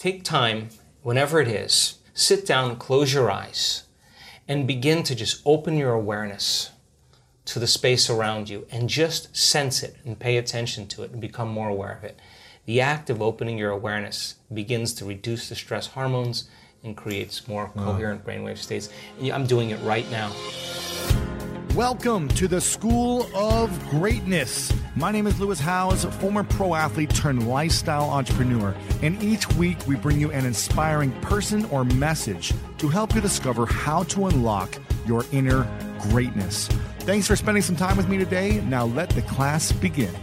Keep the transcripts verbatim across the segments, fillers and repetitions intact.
take time, whenever it is, sit down, close your eyes, and begin to just open your awareness to the space around you and just sense it and pay attention to it and become more aware of it. The act of opening your awareness begins to reduce the stress hormones and creates more coherent brainwave states. I'm doing it right now. Welcome to the School of Greatness. My name is Lewis Howes, former pro athlete turned lifestyle entrepreneur. And each week we bring you an inspiring person or message to help you discover how to unlock your inner greatness. Thanks for spending some time with me today. Now let the class begin.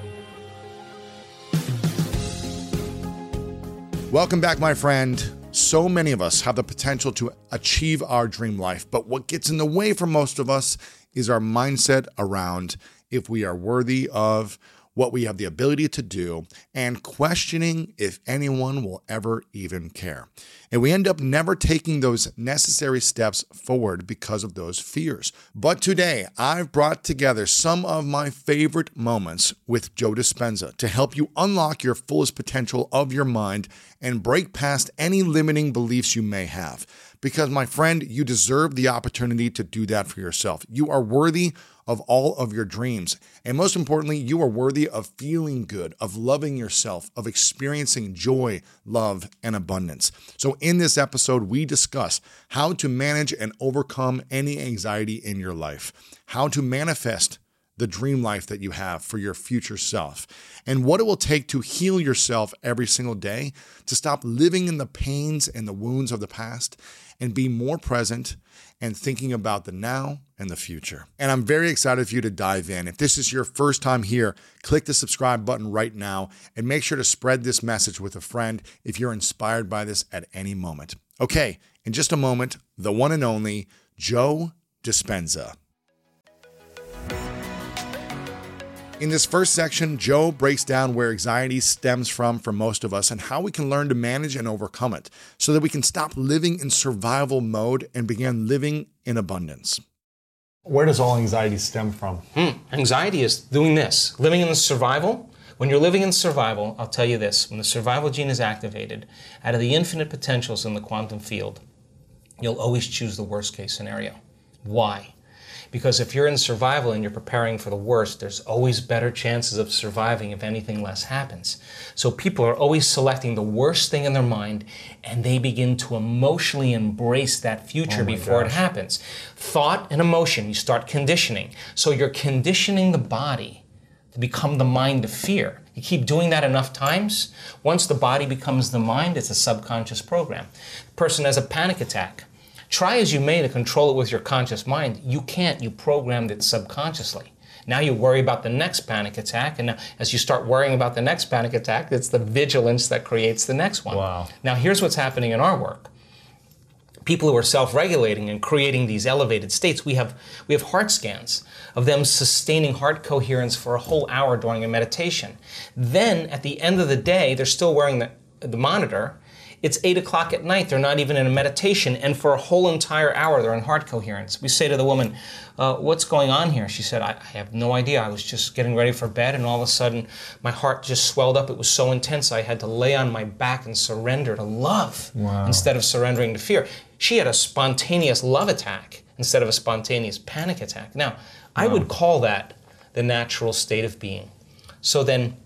Welcome back, my friend. So many of us have the potential to achieve our dream life, but what gets in the way for most of us is our mindset around if we are worthy of what we have the ability to do and questioning if anyone will ever even care. And we end up never taking those necessary steps forward because of those fears. But today, I've brought together some of my favorite moments with Joe Dispenza to help you unlock your fullest potential of your mind and break past any limiting beliefs you may have. Because, my friend, you deserve the opportunity to do that for yourself. You are worthy of all of your dreams. And most importantly, you are worthy of feeling good, of loving yourself, of experiencing joy, love, and abundance. So in this episode, we discuss how to manage and overcome any anxiety in your life, how to manifest the dream life that you have for your future self, and what it will take to heal yourself every single day, to stop living in the pains and the wounds of the past, and be more present and thinking about the now and the future. And I'm very excited for you to dive in. If this is your first time here, click the subscribe button right now and make sure to spread this message with a friend if you're inspired by this at any moment. Okay, in just a moment, the one and only Joe Dispenza. In this first section, Joe breaks down where anxiety stems from for most of us and how we can learn to manage and overcome it so that we can stop living in survival mode and begin living in abundance. Where does all anxiety stem from? Hmm. Anxiety is doing this, living in the survival. When you're living in survival, I'll tell you this, when the survival gene is activated, out of the infinite potentials in the quantum field, you'll always choose the worst case scenario. Why? Because if you're in survival and you're preparing for the worst, there's always better chances of surviving if anything less happens. So people are always selecting the worst thing in their mind, and they begin to emotionally embrace that future Oh my before gosh. it happens. Thought and emotion, you start conditioning. So you're conditioning the body to become the mind of fear. You keep doing that enough times, once the body becomes the mind, it's a subconscious program. The person has a panic attack. Try as you may to control it with your conscious mind, you can't. You programmed it subconsciously. Now you worry about the next panic attack, and now as you start worrying about the next panic attack, it's the vigilance that creates the next one. Wow. Now here's what's happening in our work. People who are self-regulating and creating these elevated states, we have we have heart scans of them sustaining heart coherence for a whole hour during a meditation. Then at the end of the day, they're still wearing the, the monitor. It's eight o'clock at night, they're not even in a meditation, and for a whole entire hour they're in heart coherence. We say to the woman, uh, what's going on here? She said, I, I have no idea. I was just getting ready for bed, and all of a sudden my heart just swelled up. It was so intense I had to lay on my back and surrender to love Wow. instead of surrendering to fear. She had a spontaneous love attack instead of a spontaneous panic attack. Now, I would call that the natural state of being. So then,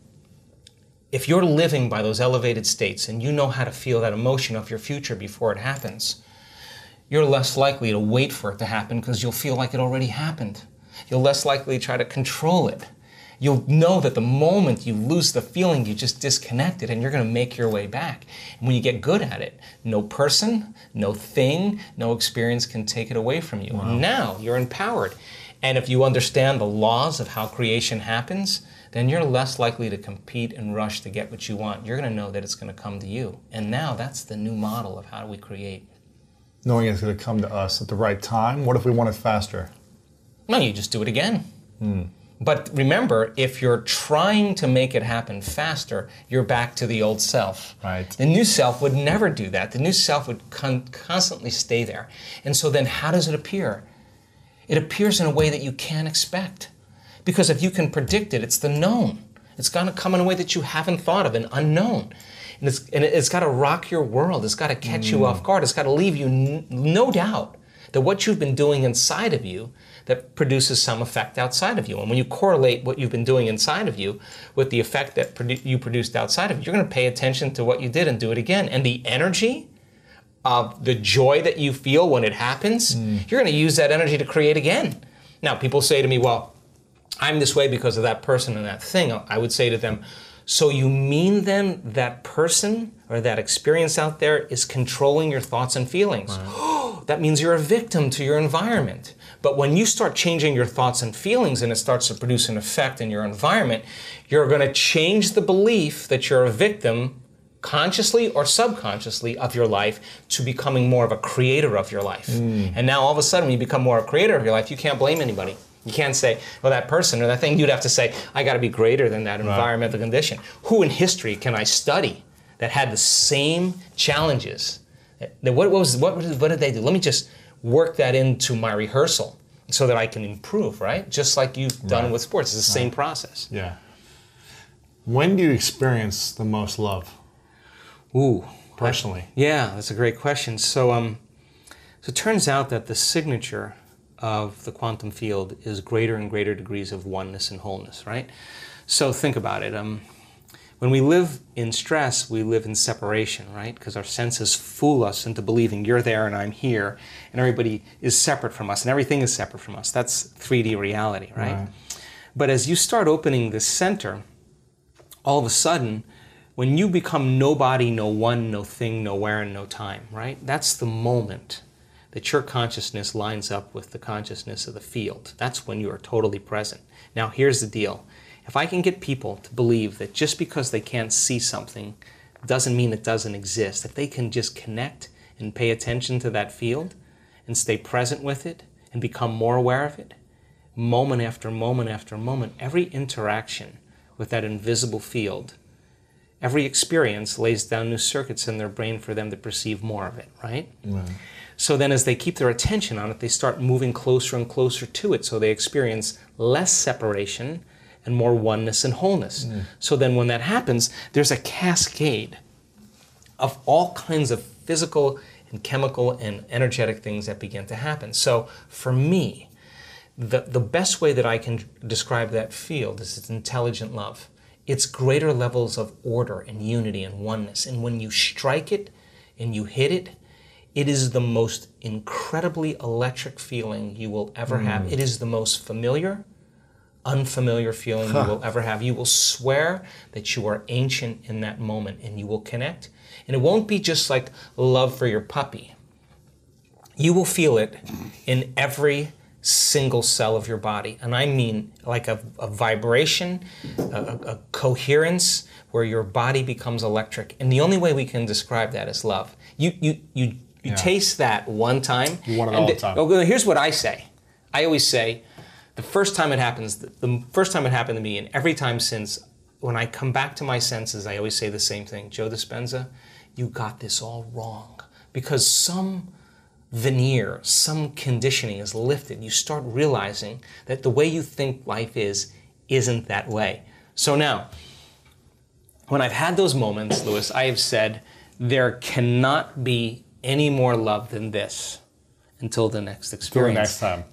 if you're living by those elevated states and you know how to feel that emotion of your future before it happens, you're less likely to wait for it to happen because you'll feel like it already happened. You're less likely to try to control it. You'll know that the moment you lose the feeling, you just disconnect it and you're going to make your way back. And when you get good at it, no person, no thing, no experience can take it away from you. Wow. Now you're empowered. And if you understand the laws of how creation happens, then you're less likely to compete and rush to get what you want. You're going to know that it's going to come to you. And now that's the new model of how do we create. Knowing it's going to come to us at the right time. What if we want it faster? Well, you just do it again. Hmm. But remember, if you're trying to make it happen faster, you're back to the old self. Right. The new self would never do that. The new self would con- constantly stay there. And so then how does it appear? It appears in a way that you can't expect. Because if you can predict it, it's the known. It's going to come in a way that you haven't thought of, an unknown. And it's, and it's got to rock your world. It's got to catch mm. you off guard. It's got to leave you n- no doubt that what you've been doing inside of you that produces some effect outside of you. And when you correlate what you've been doing inside of you with the effect that produ- you produced outside of you, you're going to pay attention to what you did and do it again. And the energy of the joy that you feel when it happens, mm. you're going to use that energy to create again. Now, people say to me, well, I'm this way because of that person and that thing. I would say to them, so you mean then that person or that experience out there is controlling your thoughts and feelings? Right. That means you're a victim to your environment. But when you start changing your thoughts and feelings and it starts to produce an effect in your environment, you're going to change the belief that you're a victim, consciously or subconsciously, of your life to becoming more of a creator of your life. Mm. And now all of a sudden when you become more a creator of your life, you can't blame anybody. You can't say, well, that person or that thing. You'd have to say, I got to be greater than that environmental right. condition. Who in history can I study that had the same challenges? What, what, was, what, what did they do? Let me just work that into my rehearsal so that I can improve, right? Just like you've done right. with sports. It's the right. same process. Yeah. When do you experience the most love? Ooh. Personally. I, yeah, that's a great question. So, um, so it turns out that the signature of the quantum field is greater and greater degrees of oneness and wholeness, right? So think about it. Um, when we live in stress, we live in separation, right? Because our senses fool us into believing you're there and I'm here, and everybody is separate from us, and everything is separate from us. That's three D reality, right? right. But as you start opening this center, all of a sudden, when you become nobody, no one, no thing, nowhere, and no time, right? That's the moment that your consciousness lines up with the consciousness of the field. That's when you are totally present. Now, here's the deal. If I can get people to believe that just because they can't see something doesn't mean it doesn't exist, if they can just connect and pay attention to that field and stay present with it and become more aware of it, moment after moment after moment, every interaction with that invisible field, every experience lays down new circuits in their brain for them to perceive more of it, right? Right. So then as they keep their attention on it, they start moving closer and closer to it, so they experience less separation and more oneness and wholeness. Mm. So then when that happens, there's a cascade of all kinds of physical and chemical and energetic things that begin to happen. So for me, the, the best way that I can describe that field is it's intelligent love. It's greater levels of order and unity and oneness. And when you strike it and you hit it, it is the most incredibly electric feeling you will ever mm. have. It is the most familiar, unfamiliar feeling huh. you will ever have. You will swear that you are ancient in that moment and you will connect. And it won't be just like love for your puppy. You will feel it in every single cell of your body. And I mean like a, a vibration, a, a coherence where your body becomes electric. And the only way we can describe that is love. You, you, you, you yeah. taste that one time. You want it all the time. Oh, here's what I say. I always say, the first time it happens, the first time it happened to me, and every time since, when I come back to my senses, I always say the same thing. Joe Dispenza, you got this all wrong. Because some veneer, some conditioning is lifted. You start realizing that the way you think life is, isn't that way. So now, when I've had those moments, Louis, I have said, there cannot be any more love than this until the next experience. Until next time.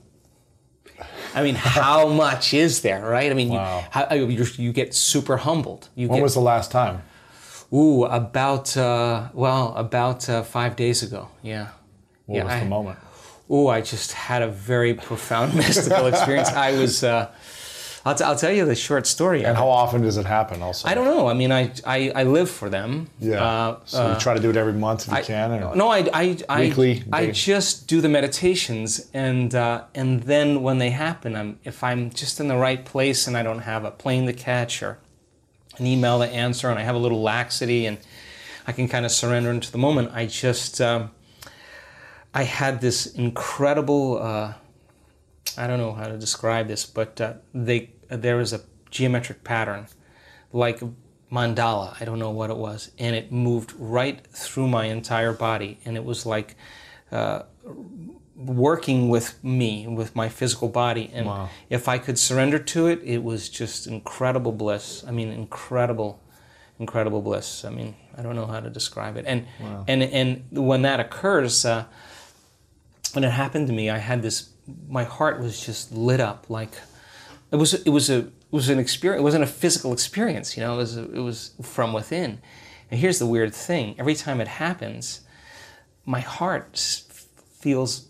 I mean, how much is there, right? I mean, wow. you, how, you, you get super humbled. You when get, was the last time? Ooh, about, uh, well, about uh, five days ago, yeah. What yeah, was I, the moment? Ooh, I just had a very profound mystical experience. I was, uh, I'll, t- I'll tell you the short story. And how often does it happen also? I don't know. I mean, I, I, I live for them. Yeah. Uh, so uh, you try to do it every month if you I, can? Or no, I, I, I, weekly, I just do the meditations, and uh, and then when they happen, I'm, if I'm just in the right place and I don't have a plane to catch or an email to answer and I have a little laxity and I can kind of surrender into the moment, I just, um, I had this incredible, uh, I don't know how to describe this, but uh, they there was a geometric pattern, like mandala, I don't know what it was, and it moved right through my entire body, and it was like uh, working with me, with my physical body, and wow. if I could surrender to it, it was just incredible bliss. I mean, incredible, incredible bliss. I mean, I don't know how to describe it. And wow. and and when that occurs, uh, when it happened to me, I had this. My heart was just lit up like it was. It was a. It was an experience. It wasn't a physical experience. You know, it was. It was from within. And here's the weird thing: every time it happens, my heart feels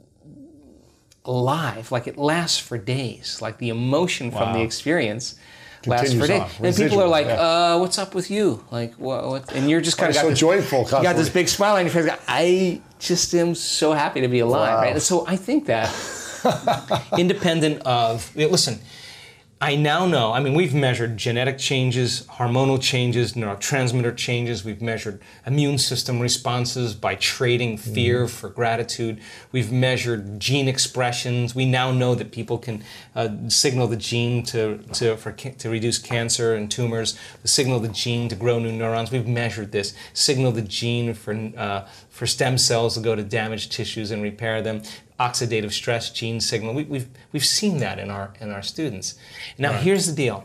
alive, like it lasts for days. Like the emotion wow. from the experience lasts for days. And people are like, yeah. uh, "What's up with you?" Like, what? what? And you're just kind of got so this, joyful. You got this big smile on your face. I just am so happy to be alive, wow. right? And so I think that, independent of listen. I now know, I mean, we've measured genetic changes, hormonal changes, neurotransmitter changes. We've measured immune system responses by trading fear mm. for gratitude. We've measured gene expressions. We now know that people can uh, signal the gene to to for to reduce cancer and tumors, signal the gene to grow new neurons. We've measured this. Signal the gene for uh, for stem cells to go to damaged tissues and repair them. Oxidative stress gene signal. We, we've we've seen that in our in our students. Now right. here's the deal.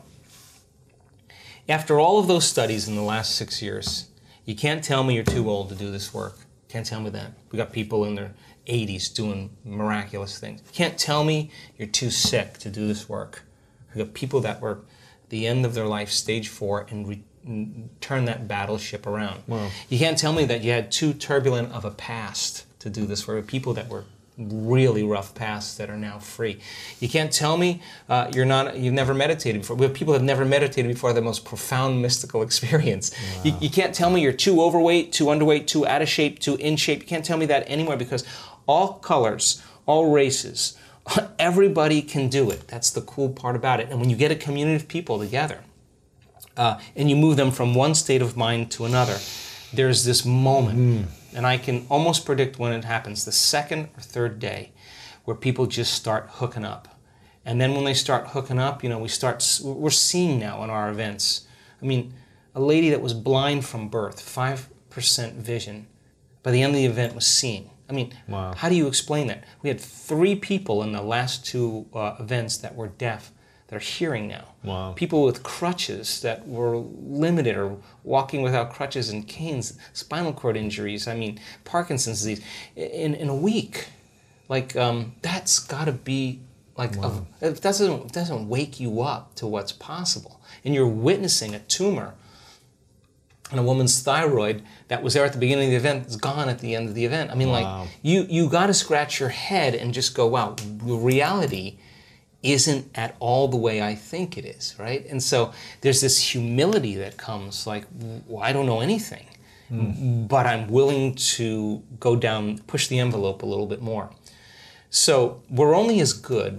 After all of those studies in the last six years, you can't tell me you're too old to do this work. Can't tell me that. We got people in their eighties doing miraculous things. You can't tell me you're too sick to do this work. We got people that were at the end of their life, stage four, and re- turn that battleship around. Wow. You can't tell me that you had too turbulent of a past to do this work. People that were really rough pasts that are now free. You can't tell me uh, you're not, you've never meditated before. We have people who have never meditated before, the most profound mystical experience. Wow. You, you can't tell me you're too overweight, too underweight, too out of shape, too in shape. You can't tell me that anymore because all colors, all races, everybody can do it. That's the cool part about it. And when you get a community of people together uh, and you move them from one state of mind to another, there's this moment. Mm. And I can almost predict when it happens, the second or third day, where people just start hooking up. And then when they start hooking up, you know, we start, we're seeing now in our events. I mean, a lady that was blind from birth, five percent vision, by the end of the event was seeing. I mean, wow. How do you explain that? We had three people in the last two uh, events that were deaf that are hearing now. Wow. People with crutches that were limited or walking without crutches and canes, spinal cord injuries, I mean, Parkinson's disease, in, in a week. Like, um, that's gotta be, like, wow. a, it doesn't, doesn't wake you up to what's possible. And you're witnessing a tumor on a woman's thyroid that was there at the beginning of the event, is gone at the end of the event. I mean, wow. like, you, you gotta scratch your head and just go, wow, the reality isn't at all the way I think it is, right? And so there's this humility that comes like, well, I don't know anything, mm. but I'm willing to go down, push the envelope a little bit more. So we're only as good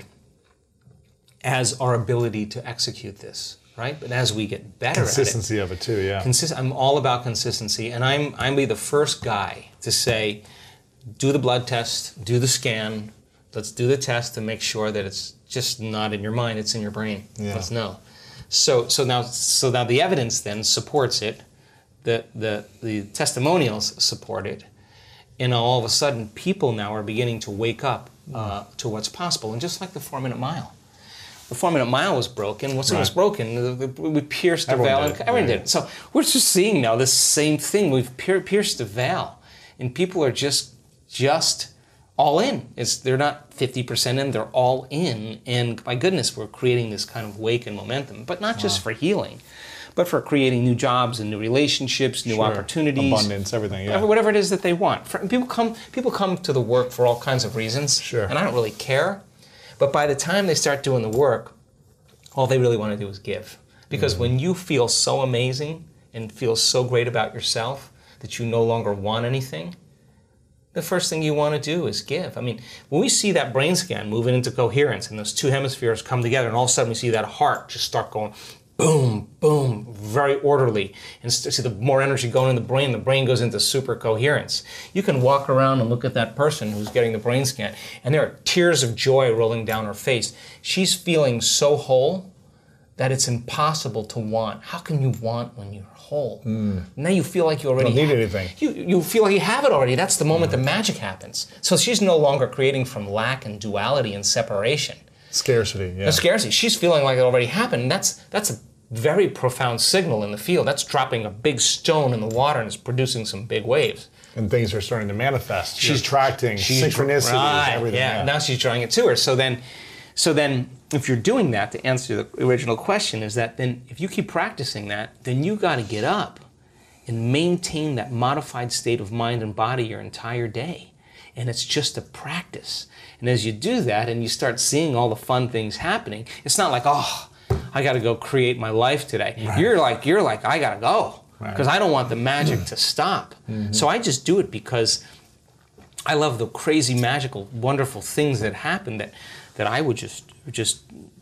as our ability to execute this, right? But as we get better at it. Consistency of it too, yeah. Consist- I'm all about consistency, and I'm I'm be the first guy to say, do the blood test, do the scan, let's do the test to make sure that it's just not in your mind, it's in your brain. Yeah. Let's know. So so now so now the evidence then supports it, the the the testimonials support it, and all of a sudden people now are beginning to wake up uh, to what's possible. And just like the four minute mile. The four minute mile was broken. Once right. it was broken, we pierced the veil. And everyone did it. So we're just seeing now this same thing. We've pierced the veil, and people are just just all in. It's they're not fifty percent in, they're all in. And my goodness, we're creating this kind of wake and momentum, but not just wow. for healing, but for creating new jobs and new relationships, new sure. opportunities. Abundance, everything, yeah. Whatever it is that they want. For, people come people come to the work for all kinds of reasons, sure. and I don't really care. But by the time they start doing the work, all they really want to do is give. Because mm-hmm. when you feel so amazing and feel so great about yourself that you no longer want anything, the first thing you want to do is give. I mean, when we see that brain scan moving into coherence and those two hemispheres come together and all of a sudden we see that heart just start going boom, boom, very orderly, and see the more energy going in the brain, the brain goes into super coherence. You can walk around and look at that person who's getting the brain scan and there are tears of joy rolling down her face. She's feeling so whole that it's impossible to want. How can you want when you're whole? Mm. Now you feel like you already don't need have, anything. You, you feel like you have it already. That's the moment mm. the magic happens. So she's no longer creating from lack and duality and separation. Scarcity, yeah. No scarcity. She's feeling like it already happened. That's that's a very profound signal in the field. That's dropping a big stone in the water and it's producing some big waves. And things are starting to manifest. She's You're attracting she's, synchronicities, right, everything. Yeah. Yeah. Now she's drawing it to her. So then, so then, if you're doing that, to answer the original question, is that then if you keep practicing that, then you got to get up and maintain that modified state of mind and body your entire day. And it's just a practice. And as you do that, and you start seeing all the fun things happening, it's not like, oh, I got to go create my life today. Right. You're like, you're like, I got to go. Because right. I don't want the magic to stop. Mm-hmm. So I just do it because I love the crazy, magical, wonderful things that happen that, that I would just just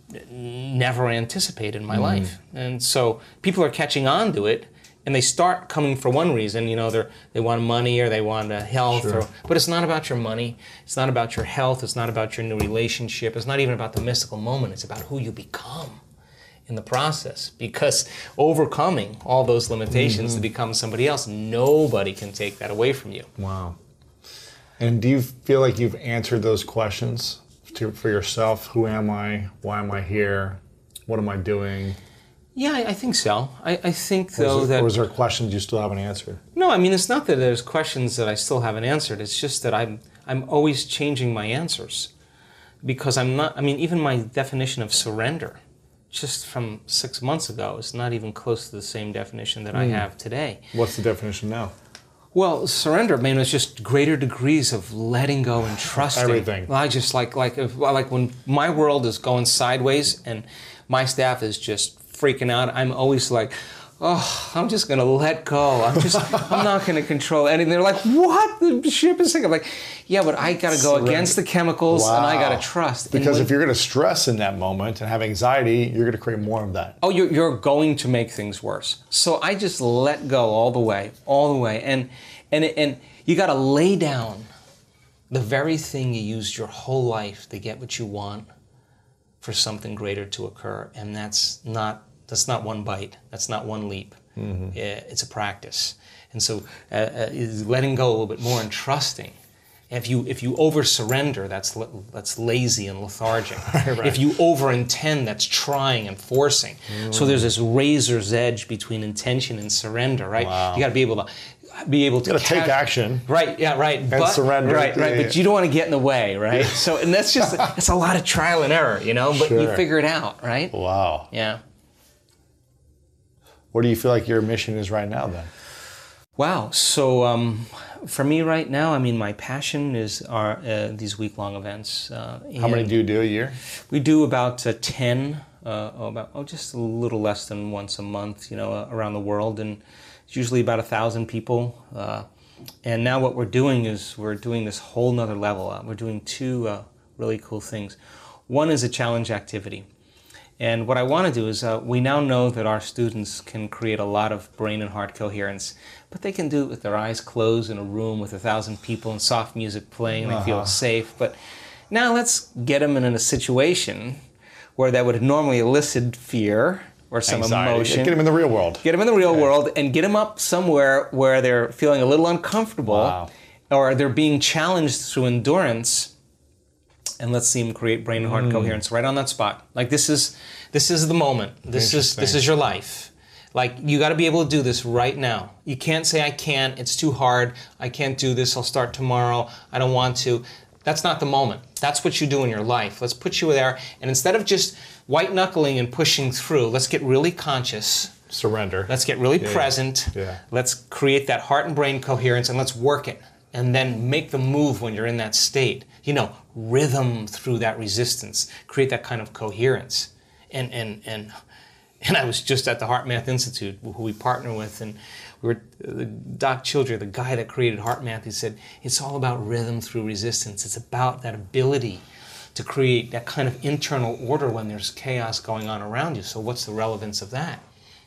never anticipate in my mm-hmm. life. And so people are catching on to it, and they start coming for one reason. You know, they they want money or they want uh, health. Sure. Or, but it's not about your money. It's not about your health. It's not about your new relationship. It's not even about the mystical moment. It's about who you become in the process, because overcoming all those limitations mm-hmm. to become somebody else, nobody can take that away from you. Wow. And do you feel like you've answered those questions to, for yourself? Who am I? Why am I here? What am I doing? Yeah, I, I think so. I, I think, though, or is, that... Or is there questions you still haven't answered? No, I mean, it's not that there's questions that I still haven't answered. It's just that I'm, I'm always changing my answers. Because I'm not... I mean, even my definition of surrender, just from six months ago, is not even close to the same definition that mm. I have today. What's the definition now? Well, surrender, man, it's just greater degrees of letting go and trusting. Everything. I just like like if, like when my world is going sideways and my staff is just freaking out, I'm always like, oh, I'm just gonna let go. I'm just I'm not gonna control anything. They're like, what? The ship is sinking. I'm like, yeah, but I gotta go surrender. Against the chemicals wow. and I gotta trust. Because when, if you're gonna stress in that moment and have anxiety, you're gonna create more of that. Oh, you're you're going to make things worse. So I just let go all the way, all the way, and and and you gotta lay down the very thing you used your whole life to get what you want for something greater to occur, and that's not. That's not one bite. That's not one leap. Mm-hmm. It's a practice. And so uh, uh, letting go a little bit more and trusting. If you if you over-surrender, that's that's lazy and lethargic. Right. If you over-intend, that's trying and forcing. Mm. So there's this razor's edge between intention and surrender, right? Wow. You got to be able to be able to you got to take action. Right, yeah, right. And but, surrender. Right, right. Yeah, but you don't want to get in the way, right? So and that's just it's a lot of trial and error, you know, but sure. you figure it out, right? Wow. Yeah. What do you feel like your mission is right now, then? Wow. So um, for me right now, I mean, my passion is our, uh, these week-long events. Uh, How many do you do a year? We do about uh, ten, uh, oh, about oh, just a little less than once a month, you know, uh, around the world, and it's usually about a thousand people. Uh, and now what we're doing is we're doing this whole nother level. Uh, we're doing two uh, really cool things. One is a challenge activity. And what I want to do is, uh, we now know that our students can create a lot of brain and heart coherence, but they can do it with their eyes closed in a room with a thousand people and soft music playing, and they uh-huh. feel safe. But now let's get them in a situation where that would normally elicit fear or some anxiety. Emotion. Get them in the real world. Get them in the real okay. world and get them up somewhere where they're feeling a little uncomfortable wow. or they're being challenged through endurance. And let's see them create brain and heart mm. coherence right on that spot. Like this is, this is the moment. This is this is your life. Like you got to be able to do this right now. You can't say I can't. It's too hard. I can't do this. I'll start tomorrow. I don't want to. That's not the moment. That's what you do in your life. Let's put you there. And instead of just white knuckling and pushing through, let's get really conscious. Surrender. Let's get really yeah, present. Yeah. Let's create that heart and brain coherence, and let's work it. And then make the move when you're in that state. You know, rhythm through that resistance. Create that kind of coherence. And and and and I was just at the HeartMath Institute, who we partner with, and we were the Doc Childre, the guy that created HeartMath. He said it's all about rhythm through resistance. It's about that ability to create that kind of internal order when there's chaos going on around you. So what's the relevance of that?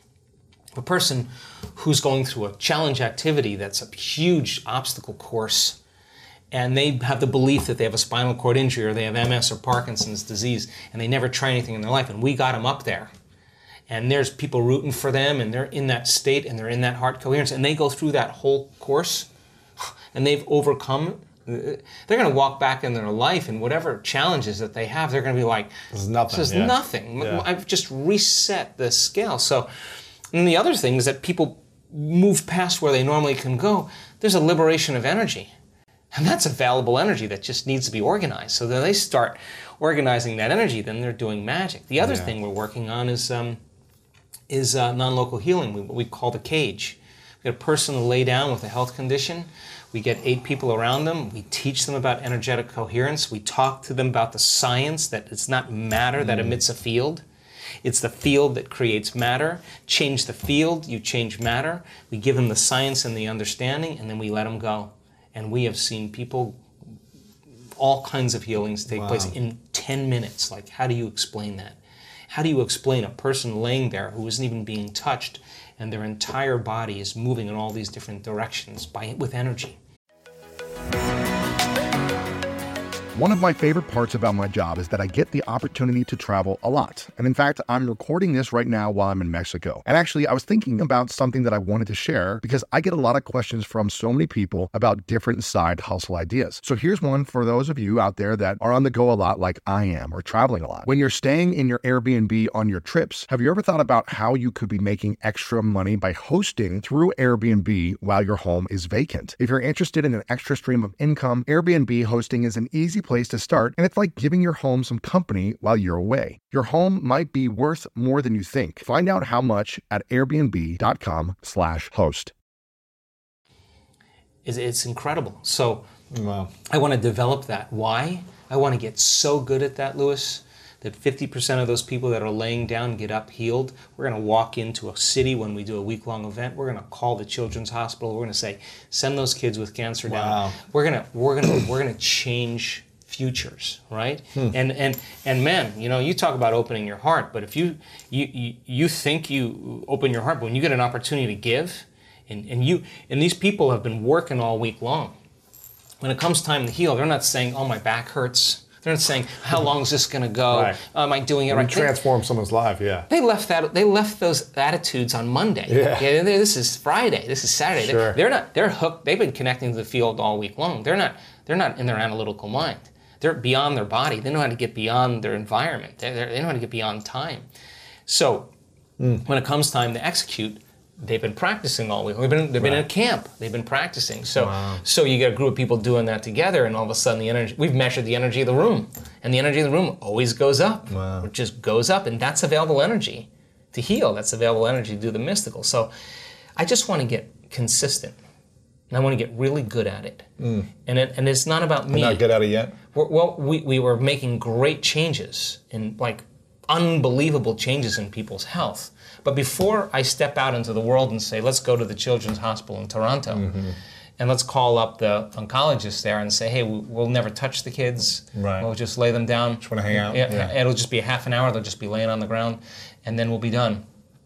A person who's going through a challenge activity that's a huge obstacle course, and they have the belief that they have a spinal cord injury or they have M S or Parkinson's disease, and they never try anything in their life, and we got them up there. And there's people rooting for them, and they're in that state, and they're in that heart coherence, and they go through that whole course, and they've overcome they're going to walk back in their life and whatever challenges that they have, they're going to be like, this is nothing. This is yeah. nothing. Yeah. I've just reset the scale. So, and the other thing is that people move past where they normally can go. There's a liberation of energy. And that's available energy that just needs to be organized. So then they start organizing that energy, then they're doing magic. The other Yeah. thing we're working on is um, is uh, non-local healing, what we call the cage. We get a person to lay down with a health condition. We get eight people around them. We teach them about energetic coherence. We talk to them about the science that it's not matter that emits a field. It's the field that creates matter. Change the field, you change matter. We give them the science and the understanding, and then we let them go. And we have seen people, all kinds of healings take Wow. place in ten minutes. Like, how do you explain that? How do you explain a person laying there who isn't even being touched and their entire body is moving in all these different directions by with energy? One of my favorite parts about my job is that I get the opportunity to travel a lot. And in fact, I'm recording this right now while I'm in Mexico. And actually, I was thinking about something that I wanted to share because I get a lot of questions from so many people about different side hustle ideas. So here's one for those of you out there that are on the go a lot like I am or traveling a lot. When you're staying in your Airbnb on your trips, have you ever thought about how you could be making extra money by hosting through Airbnb while your home is vacant? If you're interested in an extra stream of income, Airbnb hosting is an easy place to start, and it's like giving your home some company while you're away. Your home might be worth more than you think. Find out how much at airbnb.com slash host. It's, it's incredible. So Wow. I want to develop that. Why? I want to get so good at that, Lewis, that fifty percent of those people that are laying down get up healed. We're going to walk into a city when we do a week-long event. We're going to call the Children's Hospital. We're going to say, send those kids with cancer Wow. down. We're going to we're going to we're going to change futures, right? Hmm. And and and man, you know, you talk about opening your heart, but if you you you, you think you open your heart, but when you get an opportunity to give, and, and you and these people have been working all week long. When it comes time to heal, they're not saying, "Oh, my back hurts." They're not saying, "How long is this going to go? Right. Uh, am I doing it When right?" you transform someone's life, yeah. They left that. They left those attitudes on Monday. Yeah. they- this is Friday. This is Saturday. Sure. They're, they're not. They're hooked. They've been connecting to the field all week long. They're not. They're not in their analytical mind. They're beyond their body. They know how to get beyond their environment. They're, they're, they know how to get beyond time. So Mm. when it comes time to execute, they've been practicing all week. They've been they've been in a camp. They've been practicing. So Wow. so you get a group of people doing that together, and all of a sudden the energy. We've measured the energy of the room, and the energy of the room always goes up. Wow. It just goes up, and that's available energy to heal. That's available energy to do the mystical. So I just want to get consistent, and I want to get really good at it. Mm. And it, and it's not about me. Not good at it yet? We're, well, we, we were making great changes, in like unbelievable changes in people's health. But before I step out into the world and say, let's go to the Children's Hospital in Toronto, Mm-hmm. and let's call up the oncologist there and say, hey, we- we'll never touch the kids. Right. We'll just lay them down. Just wanna hang out? Yeah, Yeah. It'll just be a half an hour. They'll just be laying on the ground, and then we'll be done.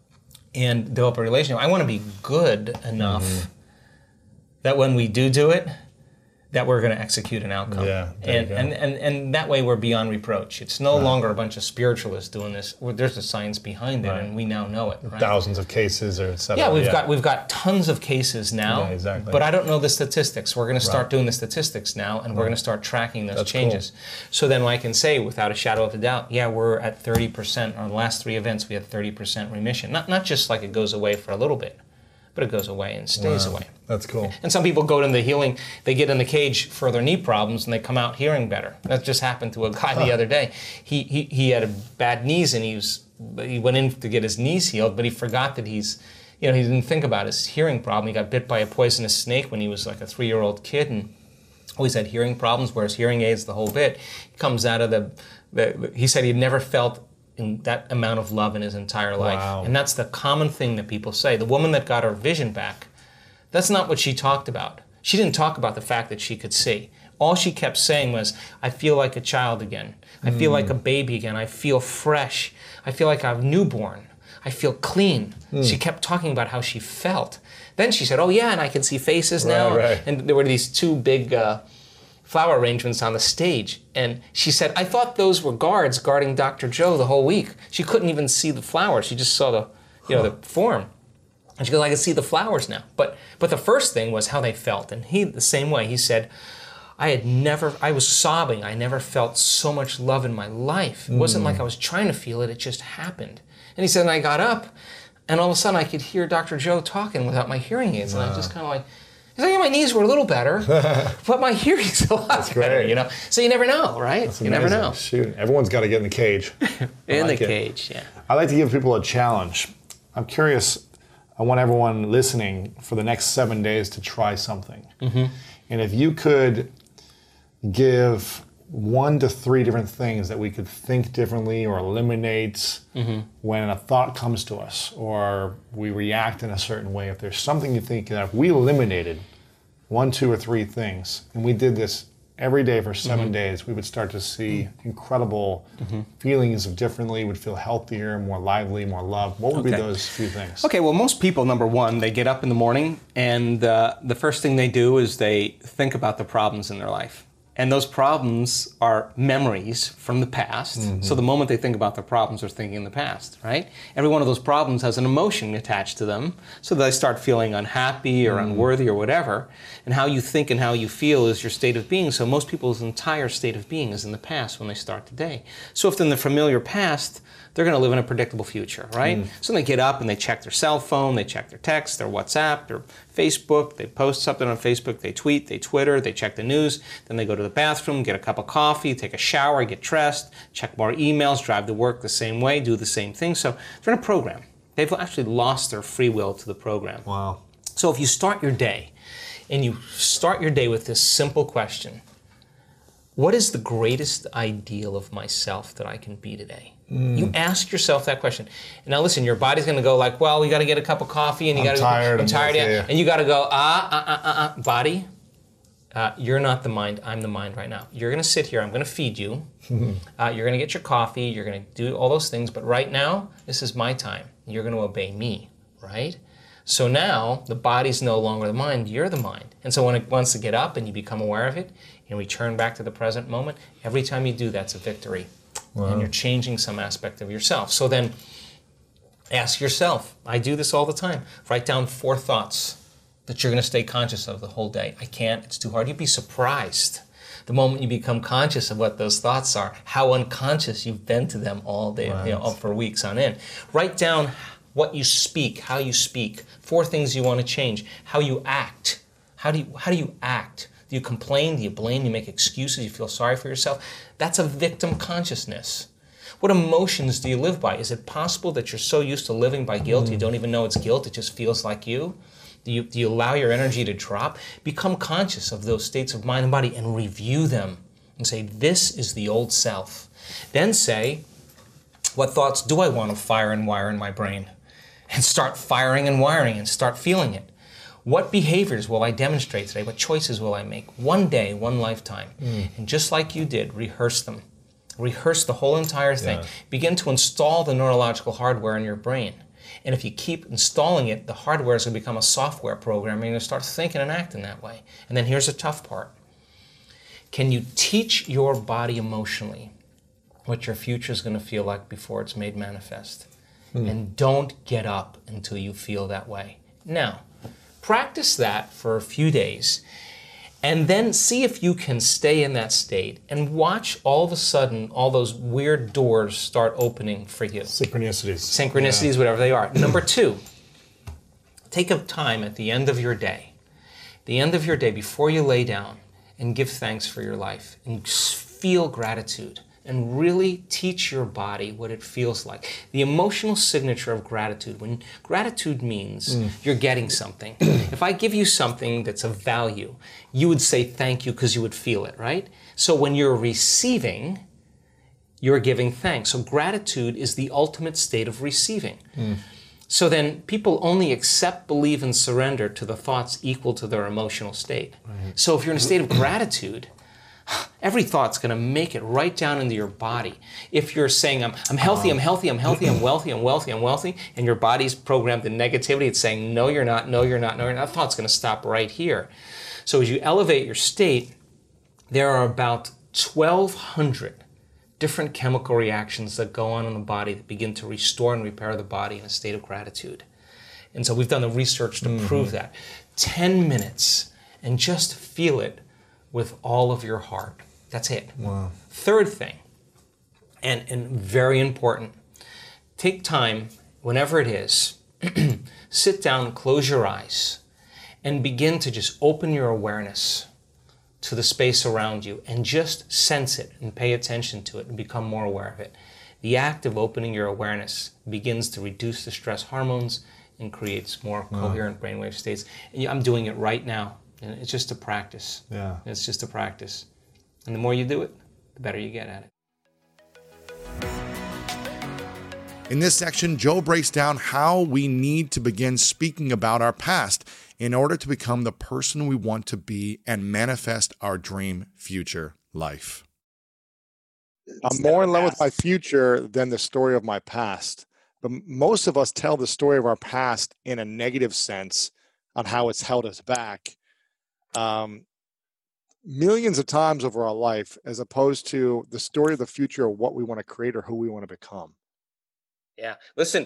And develop a relationship. I want to be good enough Mm-hmm. that when we do do it, that we're going to execute an outcome. Yeah, there you and, go. and, and and that way we're beyond reproach. It's no longer a bunch of spiritualists doing this. Well, there's a science behind it, Right. and we now know it. Right? Thousands of cases or et cetera. Yeah, we've got we've got tons of cases now. Yeah, exactly. But I don't know the statistics. We're going to start Right. doing the statistics now, and we're going to start tracking those That's changes. So then I can say, without a shadow of a doubt, yeah, we're at thirty percent. On the last three events, we had thirty percent remission. Not not just like it goes away for a little bit, but it goes away and stays Wow. away. That's cool. And some people go into the healing, they get in the cage for their knee problems, and they come out hearing better. That just happened to a guy the other day. He, he he had a bad knees, and he was he went in to get his knees healed, but he forgot that he's, you know, he didn't think about his hearing problem. He got bit by a poisonous snake when he was like a three-year-old kid, and always had hearing problems, wears hearing aids the whole bit. He comes out of the, the he said he'd never felt in that amount of love in his entire life. Wow. And that's the common thing that people say. The woman that got her vision back, that's not what she talked about. She didn't talk about the fact that she could see. All she kept saying was, I feel like a child again. I feel like a baby again. I feel fresh. I feel like I'm newborn. I feel clean. She kept talking about how she felt. Then she said, oh yeah, and I can see faces now. Right, right. And there were these two big uh, flower arrangements on the stage. And she said, I thought those were guards guarding Doctor Joe the whole week. She couldn't even see the flowers. She just saw the, you know, the form. And she goes, I can see the flowers now. But but the first thing was how they felt. And he, the same way, he said, I had never, I was sobbing. I never felt so much love in my life. It wasn't like I was trying to feel it, it just happened. And he said, and I got up, and all of a sudden I could hear Doctor Joe talking without my hearing aids. Wow. And I was just kind of like, he's like, yeah, my knees were a little better, but my hearing's a lot That's better, great. You know? So you never know, right? That's you amazing. never know. Shoot, everyone's got to get in the cage. in like the it. cage, yeah. I like to give people a challenge. I'm curious, I want everyone listening for the next seven days to try something. Mm-hmm. And if you could give one to three different things that we could think differently or eliminate mm-hmm. when a thought comes to us or we react in a certain way, if there's something you think that if we eliminated one, two, or three things, and we did this every day for seven mm-hmm. days, we would start to see incredible mm-hmm. feelings of differently, would feel healthier, more lively, more love. What would okay. be those few things? Okay, well, most people, number one, they get up in the morning and uh, the first thing they do is they think about the problems in their life. And those problems are memories from the past. Mm-hmm. So the moment they think about the problems, they're thinking in the past, right? Every one of those problems has an emotion attached to them. So they start feeling unhappy or mm. unworthy or whatever. And how you think and how you feel is your state of being. So most people's entire state of being is in the past when they start the day. So if they're in the familiar past, they're going to live in a predictable future, right? Mm. So they get up and they check their cell phone, they check their text, their WhatsApp, their Facebook, they post something on Facebook, they tweet, they Twitter, they check the news, then they go to the bathroom, get a cup of coffee, take a shower, get dressed, check more emails, drive to work the same way, do the same thing. So they're in a program. They've actually lost their free will to the program. Wow. So if you start your day, and you start your day with this simple question, what is the greatest ideal of myself that I can be today? Mm. You ask yourself that question. And now listen, your body's going to go like, well, you got to get a cup of coffee and you got to tired. I'm tired. Yeah. Yeah. And you got to go, ah, ah, ah, ah, ah. Body, uh, you're not the mind. I'm the mind right now. You're going to sit here. I'm going to feed you. uh, you're going to get your coffee. You're going to do all those things. But right now, this is my time. You're going to obey me, right? So now the body's no longer the mind. You're the mind. And so when it wants to get up and you become aware of it and return back to the present moment, every time you do, that's a victory. Wow. And you're changing some aspect of yourself. So then ask yourself, I do this all the time, write down four thoughts that you're going to stay conscious of the whole day. I can't, it's too hard. You'd be surprised the moment you become conscious of what those thoughts are, how unconscious you've been to them all day, right. you know, for weeks on end. Write down what you speak, how you speak, four things you want to change, how you act. How do you, how do you act? Do you complain? Do you blame? Do you make excuses? You feel sorry for yourself? That's a victim consciousness. What emotions do you live by? Is it possible that you're so used to living by guilt, mm. you don't even know it's guilt, it just feels like you? Do you, do you allow your energy to drop? Become conscious of those states of mind and body and review them and say, this is the old self. Then say, what thoughts do I want to fire and wire in my brain? And start firing and wiring and start feeling it. What behaviors will I demonstrate today? What choices will I make? One day, one lifetime. Mm. And just like you did, rehearse them. Rehearse the whole entire thing. Yeah. Begin to install the neurological hardware in your brain. And if you keep installing it, the hardware is going to become a software program, and you're going to start thinking and acting that way. And then here's the tough part. Can you teach your body emotionally what your future is going to feel like before it's made manifest? Mm. And don't get up until you feel that way. Now, practice that for a few days, and then see if you can stay in that state and watch all of a sudden all those weird doors start opening for you. Synchronicities. Synchronicities, yeah. Whatever they are. Number two, take a time at the end of your day, the end of your day before you lay down, and give thanks for your life and feel gratitude. And really teach your body what it feels like. The emotional signature of gratitude. When gratitude means mm. you're getting something. If I give you something that's of value, you would say thank you because you would feel it, right? So when you're receiving, you're giving thanks. So gratitude is the ultimate state of receiving. Mm. So then people only accept, believe, and surrender to the thoughts equal to their emotional state. Right. So if you're in a state of gratitude, every thought's going to make it right down into your body. If you're saying, I'm, I'm healthy, I'm healthy, I'm healthy, I'm wealthy, I'm wealthy, I'm wealthy, and your body's programmed in negativity, it's saying, no, you're not, no, you're not, no, you're not, that thought's going to stop right here. So as you elevate your state, there are about twelve hundred different chemical reactions that go on in the body that begin to restore and repair the body in a state of gratitude. And so we've done the research to mm-hmm. prove that. ten minutes, and just feel it with all of your heart. That's it. Wow. Third thing, and, and very important, take time, whenever it is, sit down, close your eyes, and begin to just open your awareness to the space around you and just sense it and pay attention to it and become more aware of it. The act of opening your awareness begins to reduce the stress hormones and creates more wow. coherent brainwave states. And I'm doing it right now. And it's just a practice. Yeah. It's just a practice. And the more you do it, the better you get at it. In this section, Joe breaks down how we need to begin speaking about our past in order to become the person we want to be and manifest our dream future life. I'm more in love with my future than the story of my past. But most of us tell the story of our past in a negative sense on how it's held us back um, millions of times over our life, as opposed to the story of the future of what we want to create or who we want to become. Yeah. Listen,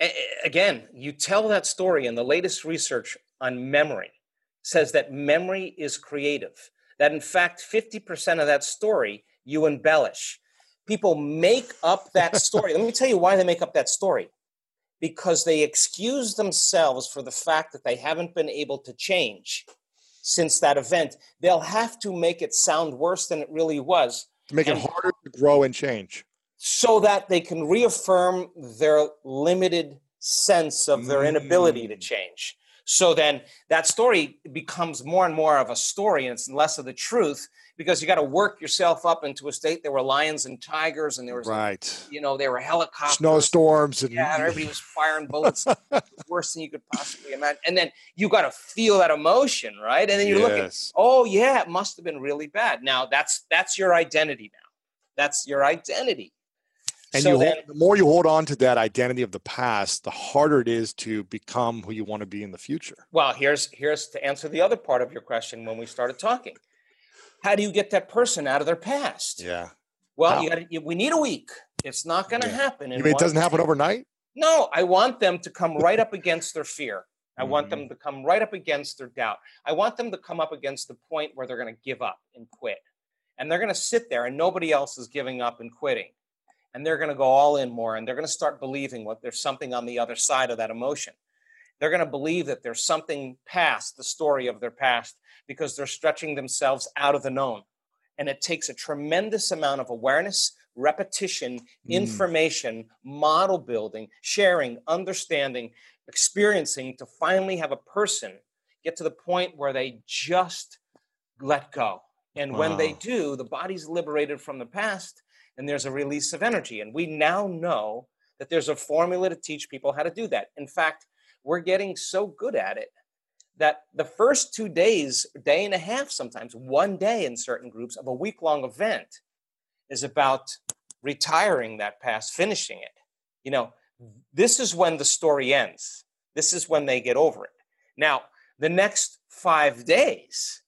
again, you tell that story, and the latest research on memory says that memory is creative, that in fact, fifty percent of that story you embellish. People make up that story. Let me tell you why they make up that story. Because they excuse themselves for the fact that they haven't been able to change since that event. They'll have to make it sound worse than it really was. To make it harder to grow and change. So that they can reaffirm their limited sense of their inability to change. So then that story becomes more and more of a story, and it's less of the truth, because you got to work yourself up into a state. There were lions and tigers, and there was, right. you know, there were helicopters, snowstorms, and yeah, and everybody was firing bullets. Worse than you could possibly imagine. And then you got to feel that emotion, right? And then you yes. look at, oh yeah, it must have been really bad. Now that's that's your identity. Now that's your identity. And so you then, hold, the more you hold on to that identity of the past, the harder it is to become who you want to be in the future. Well, here's here's to answer the other part of your question when we started talking. How do you get that person out of their past? Yeah. Well, you gotta, you, we need a week. It's not going to yeah. happen. You mean it doesn't happen overnight? No, I want them to come right up against their fear. I mm-hmm. want them to come right up against their doubt. I want them to come up against the point where they're going to give up and quit. And they're going to sit there and nobody else is giving up and quitting. And they're going to go all in more, and they're going to start believing what there's something on the other side of that emotion. They're going to believe that there's something past the story of their past because they're stretching themselves out of the known. And it takes a tremendous amount of awareness, repetition, mm. information, model building, sharing, understanding, experiencing to finally have a person get to the point where they just let go. And wow. when they do, the body's liberated from the past, and there's a release of energy. And we now know that there's a formula to teach people how to do that. In fact, we're getting so good at it that the first two days, day and a half sometimes, one day in certain groups of a week-long event is about retiring that past, finishing it. You know, this is when the story ends. This is when they get over it. Now, the next five days,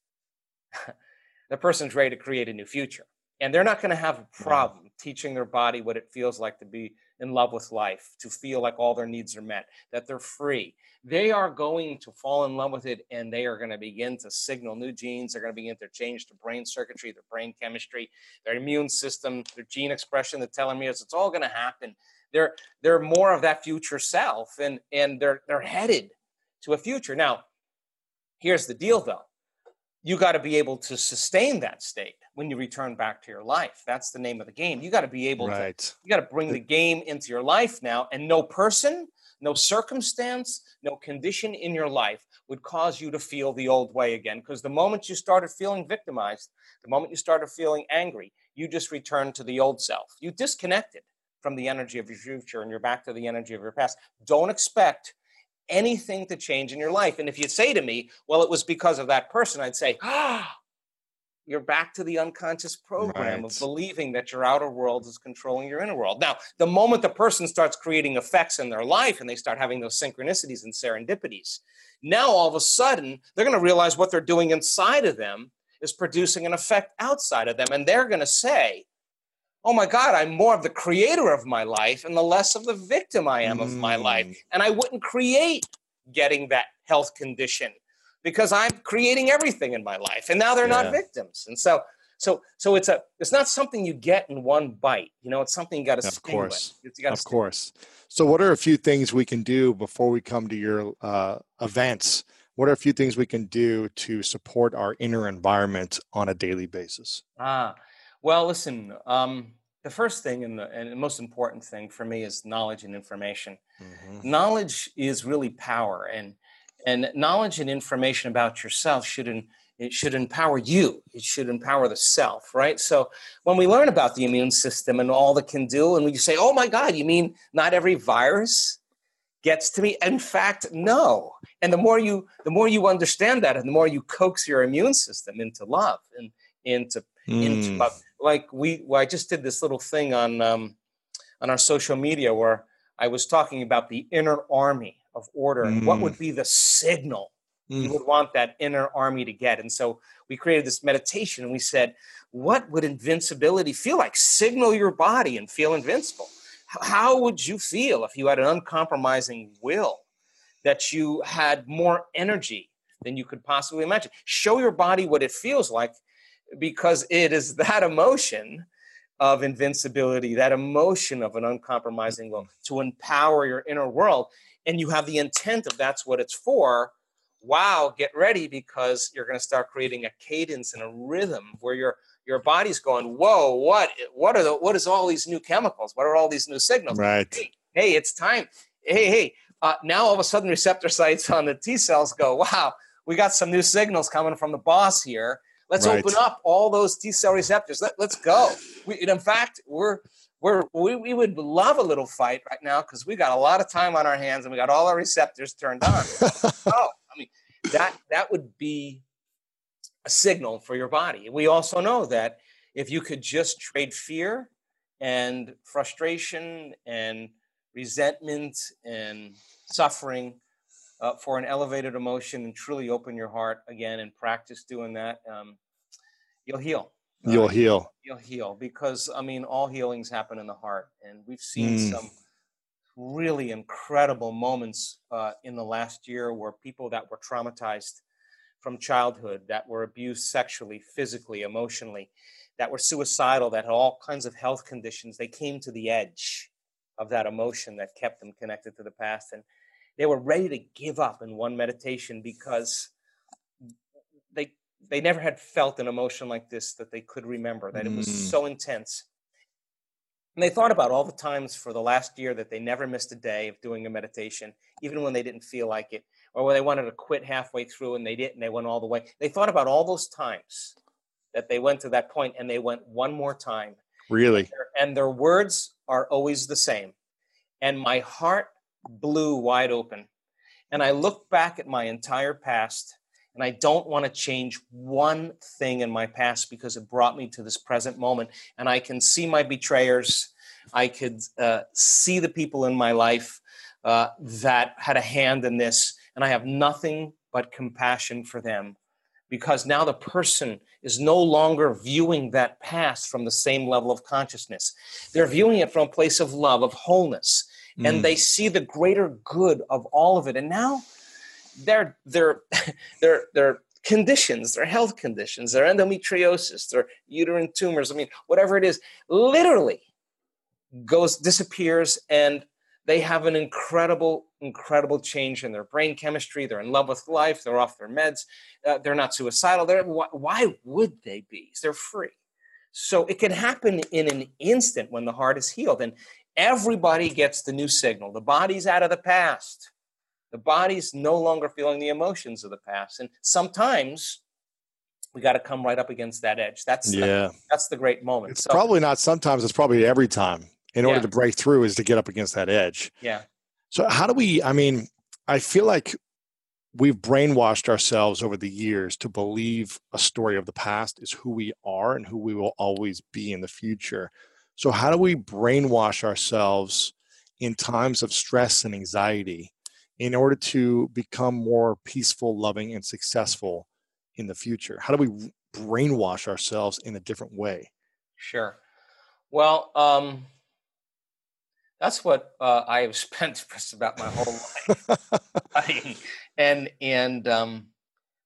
the person's ready to create a new future. And they're not going to have a problem teaching their body what it feels like to be in love with life, to feel like all their needs are met, that they're free. They are going to fall in love with it, and they are going to begin to signal new genes. They're going to begin to change their brain circuitry, their brain chemistry, their immune system, their gene expression, the telomeres. It's all going to happen. They're they're more of that future self, and, and they're they're headed to a future. Now, here's the deal, though. You got to be able to sustain that state when you return back to your life. That's the name of the game. You got to be able right. to, you got to bring the game into your life now, and no person, no circumstance, no condition in your life would cause you to feel the old way again. Because the moment you started feeling victimized, the moment you started feeling angry, you just returned to the old self. You disconnected from the energy of your future, and you're back to the energy of your past. Don't expect anything to change in your life. And if you say to me, well, it was because of that person, I'd say, ah, you're back to the unconscious program right. of believing that your outer world is controlling your inner world. Now, the moment the person starts creating effects in their life and they start having those synchronicities and serendipities, now all of a sudden, they're going to realize what they're doing inside of them is producing an effect outside of them. And they're going to say, oh my God, I'm more of the creator of my life and the less of the victim I am mm. of my life. And I wouldn't create getting that health condition because I'm creating everything in my life, and now they're Yeah. not victims. And so, so, so it's a, it's not something you get in one bite. You know, it's something you got to Of stay course. with. You gotta Of stay course. So what are a few things we can do before we come to your uh, events? What are a few things we can do to support our inner environment on a daily basis? Ah, well, listen, um, the first thing and the, and the most important thing for me is knowledge and information. Mm-hmm. Knowledge is really power, and and knowledge and information about yourself should en- it should empower you. It should empower the self, right? So when we learn about the immune system and all it can do, and we say, "Oh my God, you mean not every virus gets to me?" In fact, no. And the more you the more you understand that, and the more you coax your immune system into love and into into Mm. uh, like we well, I just did this little thing on um, on our social media where I was talking about the inner army of order and what Mm. would be the signal you Mm. would want that inner army to get. And so we created this meditation and we said, what would invincibility feel like? Signal your body and feel invincible. H- How would you feel if you had an uncompromising will, that you had more energy than you could possibly imagine? Show your body what it feels like, because it is that emotion of invincibility, that emotion of an uncompromising will to empower your inner world. And you have the intent of that's what it's for. Wow, get ready, because you're going to start creating a cadence and a rhythm where your your body's going, whoa, what what are the what is all these new chemicals? What are all these new signals? Right. Hey, hey, it's time. Hey, hey. Uh, now all of a sudden receptor sites on the T cells go, wow, we got some new signals coming from the boss here. Let's Right. open up all those T cell receptors. Let, let's go. We, in fact, we're we're we, we would love a little fight right now because we got a lot of time on our hands and we got all our receptors turned on. Oh, I mean, that that would be a signal for your body. We also know that if you could just trade fear and frustration and resentment and suffering uh, for an elevated emotion and truly open your heart again and practice doing that, um, you'll heal. You'll Uh, heal. you'll heal because, I mean, all healings happen in the heart. And we've seen Mm. some really incredible moments uh, in the last year where people that were traumatized from childhood, that were abused sexually, physically, emotionally, that were suicidal, that had all kinds of health conditions, they came to the edge of that emotion that kept them connected to the past. And they were ready to give up in one meditation because they they never had felt an emotion like this that they could remember, that it was Mm. so intense. And they thought about all the times for the last year that they never missed a day of doing a meditation, even when they didn't feel like it, or when they wanted to quit halfway through and they didn't, they went all the way. They thought about all those times that they went to that point and they went one more time. Really? And their words are always the same. And my heart blew wide open. And I look back at my entire past, and I don't want to change one thing in my past because it brought me to this present moment. And I can see my betrayers. I could uh, see the people in my life uh, that had a hand in this. And I have nothing but compassion for them, because now the person is no longer viewing that past from the same level of consciousness. They're viewing it from a place of love, of wholeness, Mm. and they see the greater good of all of it. And now their their their their conditions, their health conditions, their endometriosis, their uterine tumors, I mean, whatever it is, literally goes disappears, and they have an incredible, incredible change in their brain chemistry. They're in love with life. They're off their meds. Uh, they're not suicidal. They're, why, why would they be? They're free. So it can happen in an instant when the heart is healed. And everybody gets the new signal. The body's out of the past. The body's no longer feeling the emotions of the past. And sometimes we got to come right up against that edge. That's Yeah. the, that's the great moment. It's So, probably not sometimes, it's probably every time. In order Yeah. to break through is to get up against that edge. yeah. So how do we, I mean, I feel like we've brainwashed ourselves over the years to believe a story of the past is who we are and who we will always be in the future. So how do we brainwash ourselves in times of stress and anxiety in order to become more peaceful, loving, and successful in the future? How do we brainwash ourselves in a different way? Sure. Well, um, that's what uh, I have spent just about my whole life studying. And and um,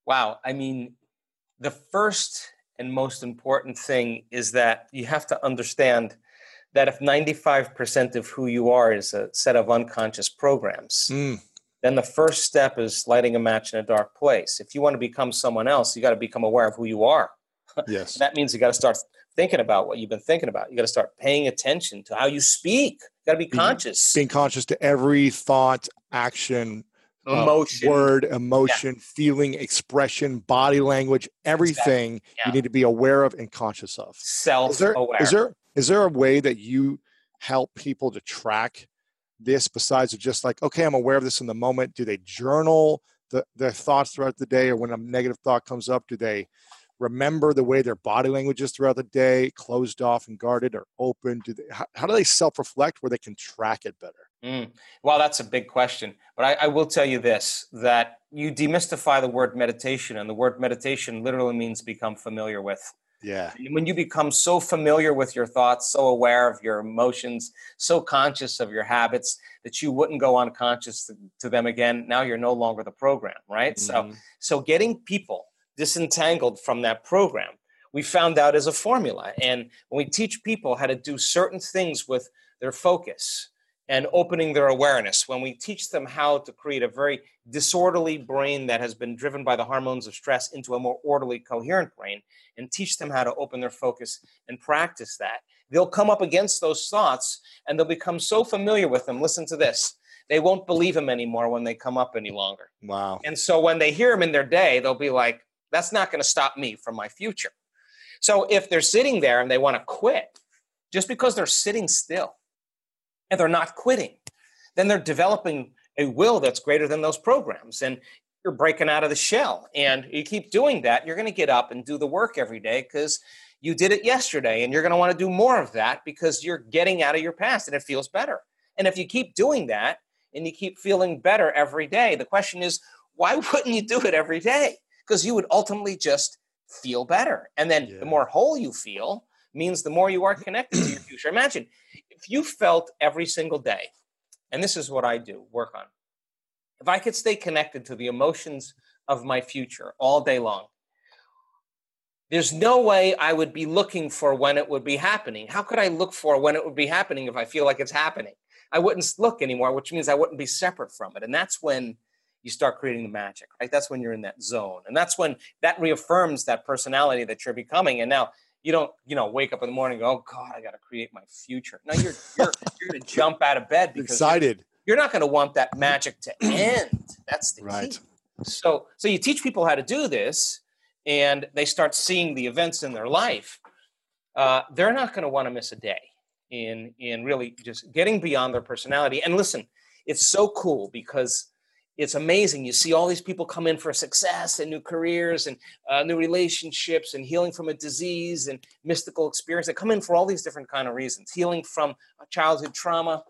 Wow. I mean, the first and most important thing is that you have to understand that if ninety-five percent of who you are is a set of unconscious programs, Mm. then the first step is lighting a match in a dark place. If you want to become someone else, you got to become aware of who you are. Yes. That means you got to start thinking about what you've been thinking about. You got to start paying attention to how you speak. You got to be Being- conscious. Being conscious to every thought, action, uh, Emotion. word, emotion, feeling, expression, body language, everything Yeah. you need to be aware of and conscious of. Is there, Self-aware. is there is there a way that you help people to track this besides of just like, okay, I'm aware of this in the moment? Do they journal the, their thoughts throughout the day, or when a negative thought comes up, do they remember the way their body language is throughout the day, closed off and guarded or open? Do they, how, how do they self-reflect where they can track it better? Mm. Well, that's a big question. But I, I will tell you this, that you demystify the word meditation, and the word meditation literally means become familiar with. Yeah. And when you become so familiar with your thoughts, so aware of your emotions, so conscious of your habits that you wouldn't go unconscious to, to them again, now you're no longer the program, right? Mm-hmm. So, so getting people disentangled from that program, we found out is a formula. And when we teach people how to do certain things with their focus and opening their awareness, when we teach them how to create a very disorderly brain that has been driven by the hormones of stress into a more orderly, coherent brain, and teach them how to open their focus and practice that, they'll come up against those thoughts and they'll become so familiar with them. Listen to this. They won't believe them anymore when they come up any longer. Wow. And so when they hear them in their day, they'll be like, that's not going to stop me from my future. So if they're sitting there and they want to quit, just because they're sitting still and they're not quitting, then they're developing a will that's greater than those programs. And you're breaking out of the shell. And you keep doing that, you're going to get up and do the work every day because you did it yesterday. And you're going to want to do more of that because you're getting out of your past and it feels better. And if you keep doing that and you keep feeling better every day, the question is, why wouldn't you do it every day? Because you would ultimately just feel better. And then Yeah. the more whole you feel means the more you are connected to your future. Imagine if you felt every single day, and this is what I do, work on. If I could stay connected to the emotions of my future all day long, there's no way I would be looking for when it would be happening. How could I look for when it would be happening if I feel like it's happening? I wouldn't look anymore, which means I wouldn't be separate from it. And that's when you start creating the magic, right? That's when you're in that zone. And that's when that reaffirms that personality that you're becoming. And now you don't, you know, wake up in the morning and go, oh God, I got to create my future. No, you're you're you're going to jump out of bed because Excited. You're, you're not going to want that magic to end. That's the Right. key. So, so you teach people how to do this, and they start seeing the events in their life. Uh, they're not going to want to miss a day in in really just getting beyond their personality. And listen, it's so cool because it's amazing. You see all these people come in for success and new careers and uh, new relationships and healing from a disease and mystical experience. They come in for all these different kind of reasons, healing from a childhood trauma.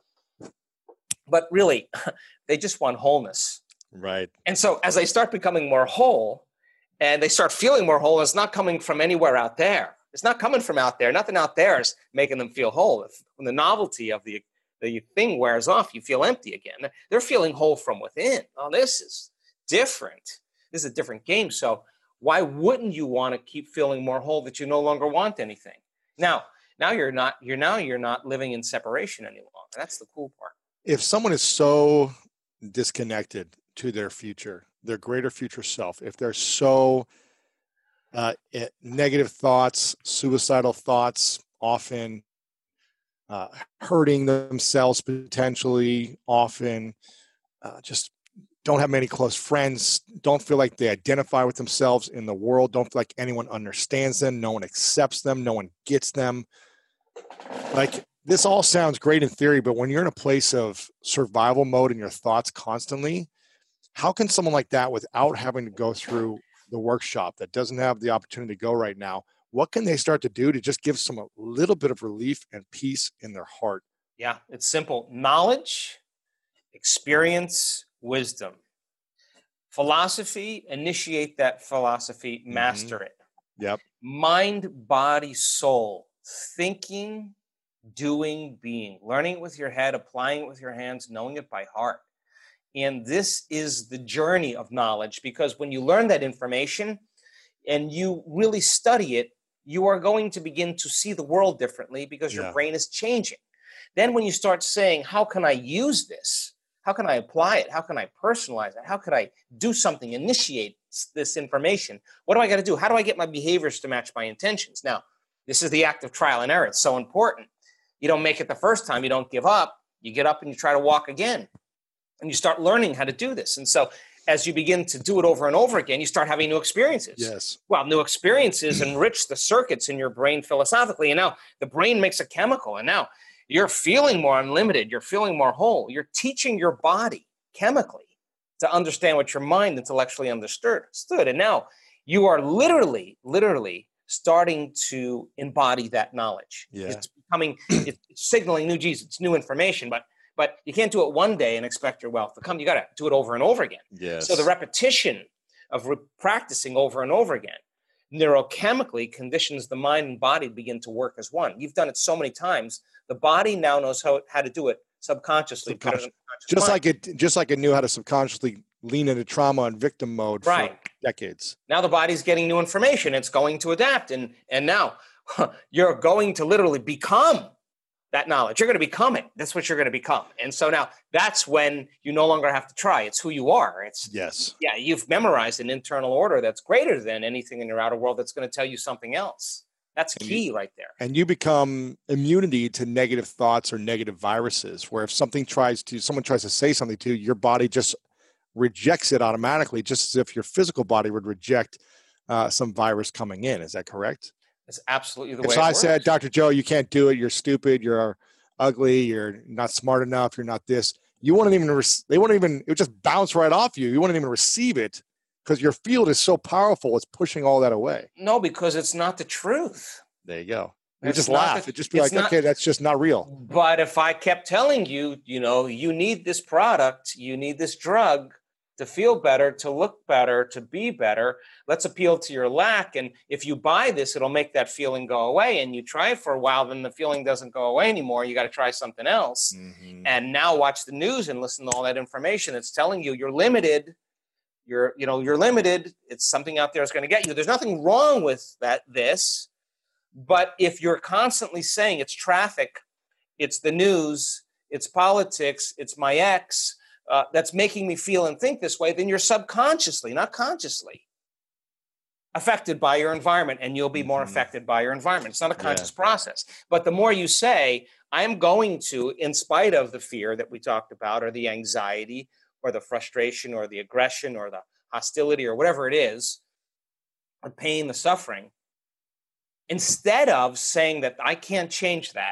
But really, they just want wholeness. Right. And so as they start becoming more whole and they start feeling more whole, it's not coming from anywhere out there. It's not coming from out there. Nothing out there is making them feel whole. If, when the novelty of the the thing wears off, you feel empty again. They're feeling whole from within. Oh, this is different. This is a different game. So why wouldn't you want to keep feeling more whole that you no longer want anything? Now, now you're not, you're now you're not living in separation any longer. That's the cool part. If someone is so disconnected to their future, their greater future self, if they're so uh, negative thoughts, suicidal thoughts, often Uh, hurting themselves potentially, often uh, just don't have many close friends, don't feel like they identify with themselves in the world, don't feel like anyone understands them, no one accepts them, no one gets them. Like, this all sounds great in theory, but when you're in a place of survival mode in your thoughts constantly, how can someone like that, without having to go through the workshop, that doesn't have the opportunity to go right now, what can they start to do to just give some a little bit of relief and peace in their heart? Yeah, it's simple. Knowledge, experience, wisdom. Philosophy, initiate that philosophy, master Mm-hmm. it. Yep. Mind, body, soul. Thinking, doing, being. Learning it with your head, applying it with your hands, knowing it by heart. And this is the journey of knowledge, because when you learn that information and you really study it, you are going to begin to see the world differently because your Yeah. brain is changing. Then when you start saying, how can I use this? How can I apply it? How can I personalize it? How could I do something, initiate this information? What do I got to do? How do I get my behaviors to match my intentions? Now, this is the act of trial and error. It's so important. You don't make it the first time. You don't give up. You get up and you try to walk again. And you start learning how to do this. And so as you begin to do it over and over again, you start having new experiences. Yes. Well, new experiences enrich the circuits in your brain philosophically. And now the brain makes a chemical. And now you're feeling more unlimited. You're feeling more whole. You're teaching your body chemically to understand what your mind intellectually understood. And now you are literally, literally starting to embody that knowledge. Yeah. It's becoming, it's signaling new G's. It's new information, but But you can't do it one day and expect your wealth to come. You got to do it over and over again. Yes. So the repetition of re- practicing over and over again neurochemically conditions the mind and body to begin to work as one. You've done it so many times. The body now knows how, how to do it subconsciously. better than the conscious Just mind. like it, just like it knew how to subconsciously lean into trauma and victim mode Right. for decades. Now the body's getting new information. It's going to adapt. And, and now you're going to literally become that knowledge. You're going to become it. That's what you're going to become. And so now that's when you no longer have to try. It's who you are. It's Yes. Yeah, you've memorized an internal order that's greater than anything in your outer world that's going to tell you something else. That's key right there. And you become immunity to negative thoughts or negative viruses, where if something tries to, someone tries to say something to you, your body just rejects it automatically, just as if your physical body would reject uh, some virus coming in. Is that correct? It's absolutely the If way so it I works. said, Doctor Joe, you can't do it. You're stupid. You're ugly. You're not smart enough. You're not this. You wouldn't even, re- they wouldn't even, it would just bounce right off you. You wouldn't even receive it because your field is so powerful. It's pushing all that away. No, because it's not the truth. There you go. You It's just not laugh. the- It'd just be it's like, not- okay, that's just not real. But if I kept telling you, you know, you need this product, you need this drug to feel better, to look better, to be better, let's appeal to your lack. And if you buy this, it'll make that feeling go away. And you try it for a while, then the feeling doesn't go away anymore. You got to try something else. Mm-hmm. And now watch the news and listen to all that information. It's telling you you're limited. You're, you know, you're limited. It's something out there that's going to get you. There's nothing wrong with that, this. But if you're constantly saying it's traffic, it's the news, it's politics, it's my ex, uh, that's making me feel and think this way, then you're subconsciously, not consciously, affected by your environment, and you'll be more Mhm. affected by your environment. It's not a Yeah. conscious process. But the more you say, I'm going to, in spite of the fear that we talked about, or the anxiety, or the frustration, or the aggression, or the hostility, or whatever it is, the pain, the suffering, instead of saying that I can't change that,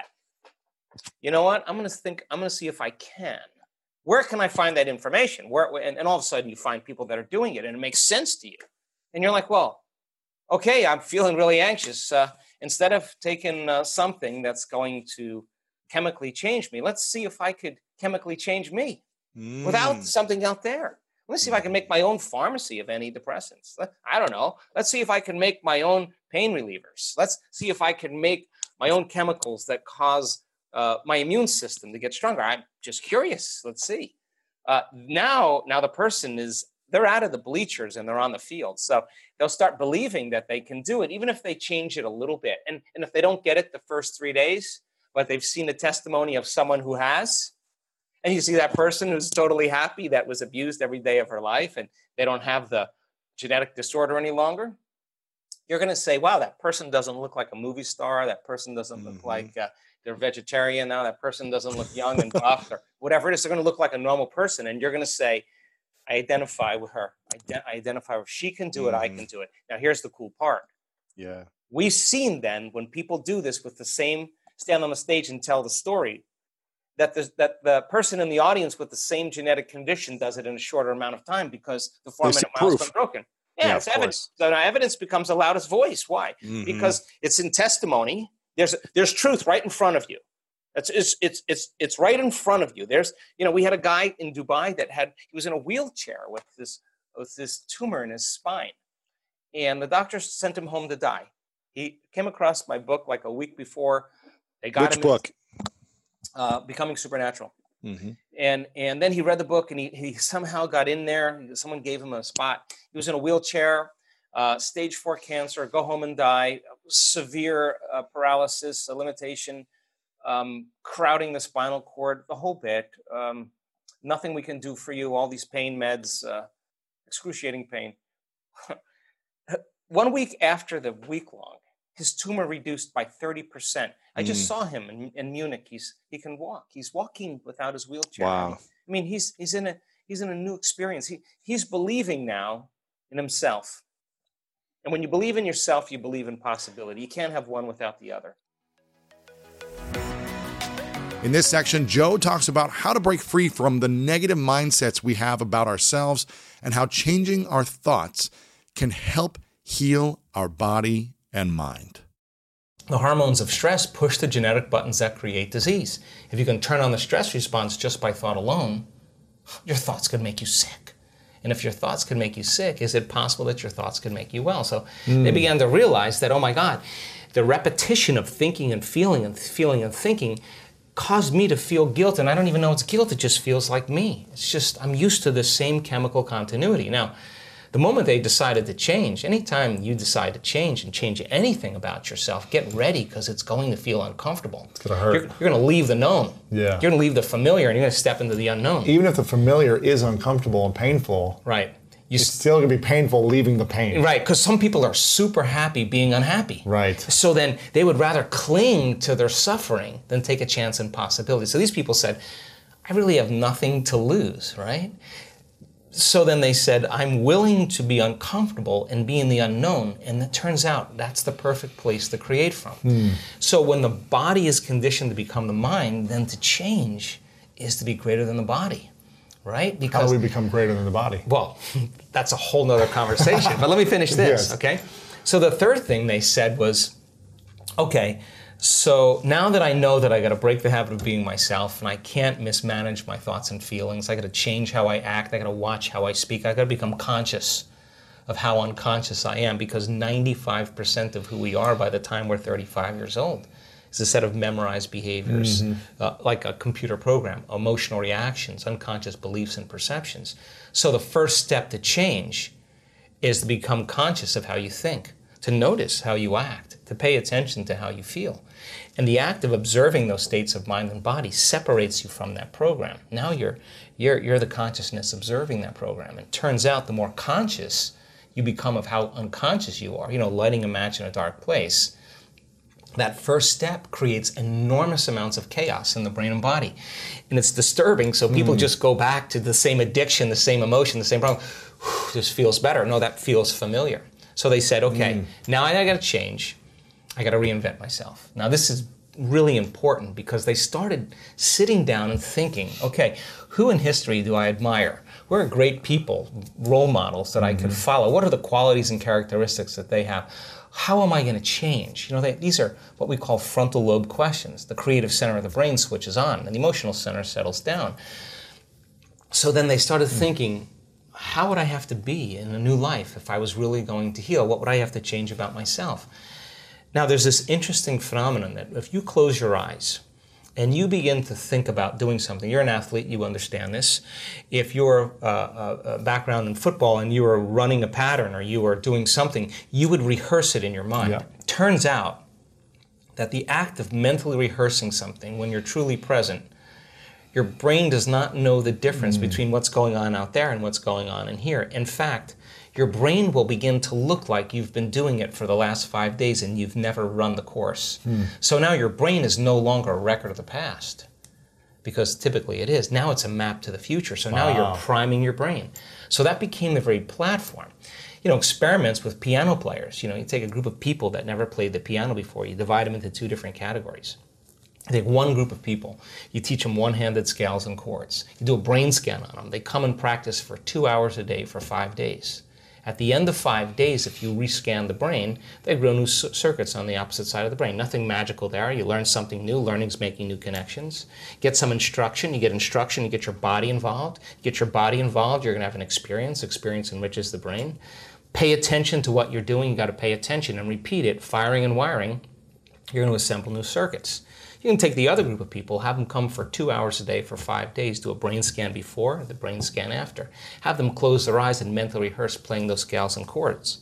you know what? I'm going to think, I'm going to see if I can. Where can I find that information? Where, and, and all of a sudden you find people that are doing it and it makes sense to you. And you're like, well, okay, I'm feeling really anxious. Uh, instead of taking uh, something that's going to chemically change me, let's see if I could chemically change me Mm. without something out there. Let's see if I can make my own pharmacy of antidepressants. I don't know. Let's see if I can make my own pain relievers. Let's see if I can make my own chemicals that cause uh, my immune system to get stronger. I'm just curious. Let's see. Uh, now, now the person is, they're out of the bleachers and they're on the field. So they'll start believing that they can do it, even if they change it a little bit. And, and if they don't get it the first three days, but they've seen a testimony of someone who has, and you see that person who's totally happy that was abused every day of her life and they don't have the genetic disorder any longer, you're going to say, wow, that person doesn't look like a movie star. That person doesn't look Mm-hmm. like uh, they're vegetarian now. That person doesn't look young and buff or whatever it is. They're going to look like a normal person. And you're going to say, I identify with her. I, de- I identify with, she can do it. I Mhm. can do it. Now, here's the cool part. Yeah. We've seen then when people do this with the same, stand on the stage and tell the story, that the, that the person in the audience with the same genetic condition does it in a shorter amount of time because the see four-minute mile's proof. been broken. Yeah, Yeah, it's of evidence. So now evidence becomes the loudest voice. Why? Mhm. Because it's in testimony. There's there's truth right in front of you. It's, it's it's it's it's right in front of you. There's you know we had a guy in Dubai that had he was in a wheelchair with this with this tumor in his spine, and the doctor sent him home to die. He came across my book like a week before. They got Which him book? In, uh, Becoming Supernatural. Mm-hmm. And and then he read the book, and he, he somehow got in there. Someone gave him a spot. He was in a wheelchair, uh, stage four cancer, go home and die, severe uh, paralysis, a limitation, um, crowding the spinal cord, the whole bit. Um, nothing we can do for you, all these pain meds, uh, excruciating pain. One week after the week long, his tumor reduced by thirty percent. I just Mm. saw him in, in Munich. He's he can walk. He's walking without his wheelchair. Wow. I mean, he's he's in a he's in a new experience. He he's believing now in himself. And when you believe in yourself, you believe in possibility. You can't have one without the other. In this section, Joe talks about how to break free from the negative mindsets we have about ourselves and how changing our thoughts can help heal our body and mind. The hormones of stress push the genetic buttons that create disease. If you can turn on the stress response just by thought alone, your thoughts could make you sick. And if your thoughts could make you sick, is it possible that your thoughts could make you well? So mm. they began to realize that, oh my God, the repetition of thinking and feeling and feeling and thinking caused me to feel guilt, and I don't even know it's guilt, it just feels like me. It's just, I'm used to the same chemical continuity. Now, the moment they decided to change, anytime you decide to change and change anything about yourself, get ready, because it's going to feel uncomfortable. It's going to hurt. You're, you're going to leave the known. Yeah. You're going to leave the familiar, and you're going to step into the unknown. Even if the familiar is uncomfortable and painful, right. You it's still going to be painful leaving the pain. Right, because some people are super happy being unhappy. Right. So then they would rather cling to their suffering than take a chance in possibility. So these people said, I really have nothing to lose, right? So then they said, I'm willing to be uncomfortable and be in the unknown. And it turns out that's the perfect place to create from. Hmm. So when the body is conditioned to become the mind, then to change is to be greater than the body, right? Because, how do we become greater than the body? Well, that's a whole nother conversation. But let me finish this, yes. Okay? So the third thing they said was, okay, so now that I know that I got to break the habit of being myself and I can't mismanage my thoughts and feelings, I got to change how I act, I got to watch how I speak, I got to become conscious of how unconscious I am, because ninety-five percent of who we are by the time we're thirty-five years old is a set of memorized behaviors, mm-hmm. uh, like a computer program, emotional reactions, unconscious beliefs and perceptions. So the first step to change is to become conscious of how you think, to notice how you act, to pay attention to how you feel. And the act of observing those states of mind and body separates you from that program. Now you're, you're, you're the consciousness observing that program. And it turns out the more conscious you become of how unconscious you are, you know, lighting a match in a dark place, that first step creates enormous amounts of chaos in the brain and body. And it's disturbing, so people mm. just go back to the same addiction, the same emotion, the same problem. Whew, this feels better. No, that feels familiar. So they said, okay, mm. now I got to change. I got to reinvent myself. Now this is really important, because they started sitting down and thinking, okay, who in history do I admire? Who are great people, role models that mm-hmm. I could follow? What are the qualities and characteristics that they have? How am I going to change? You know, they, these are what we call frontal lobe questions. The creative center of the brain switches on, and the emotional center settles down. So then they started mm. thinking, how would I have to be in a new life if I was really going to heal? What would I have to change about myself? Now, there's this interesting phenomenon that if you close your eyes and you begin to think about doing something, you're an athlete, you understand this. If you're uh, a background in football and you are running a pattern or you are doing something, you would rehearse it in your mind. Yeah. Turns out that the act of mentally rehearsing something when you're truly present, your brain does not know the difference mm. between what's going on out there and what's going on in here. In fact, your brain will begin to look like you've been doing it for the last five days and you've never run the course. Mm. So now your brain is no longer a record of the past, because typically it is. Now it's a map to the future. So now wow. you're priming your brain. So that became the very platform. You know, experiments with piano players. You know, you take a group of people that never played the piano before, you divide them into two different categories. You take one group of people, you teach them one-handed scales and chords. You do a brain scan on them. They come and practice for two hours a day for five days. At the end of five days, if you rescan the brain, they grow new circuits on the opposite side of the brain. Nothing magical there. You learn something new. Learning's making new connections. Get some instruction. You get instruction. You get your body involved. You get your body involved, you're going to have an experience. Experience enriches the brain. Pay attention to what you're doing. You got to pay attention and repeat it. Firing and wiring, you're going to assemble new circuits. You can take the other group of people, have them come for two hours a day for five days, do a brain scan before, the brain scan after. Have them close their eyes and mentally rehearse playing those scales and chords.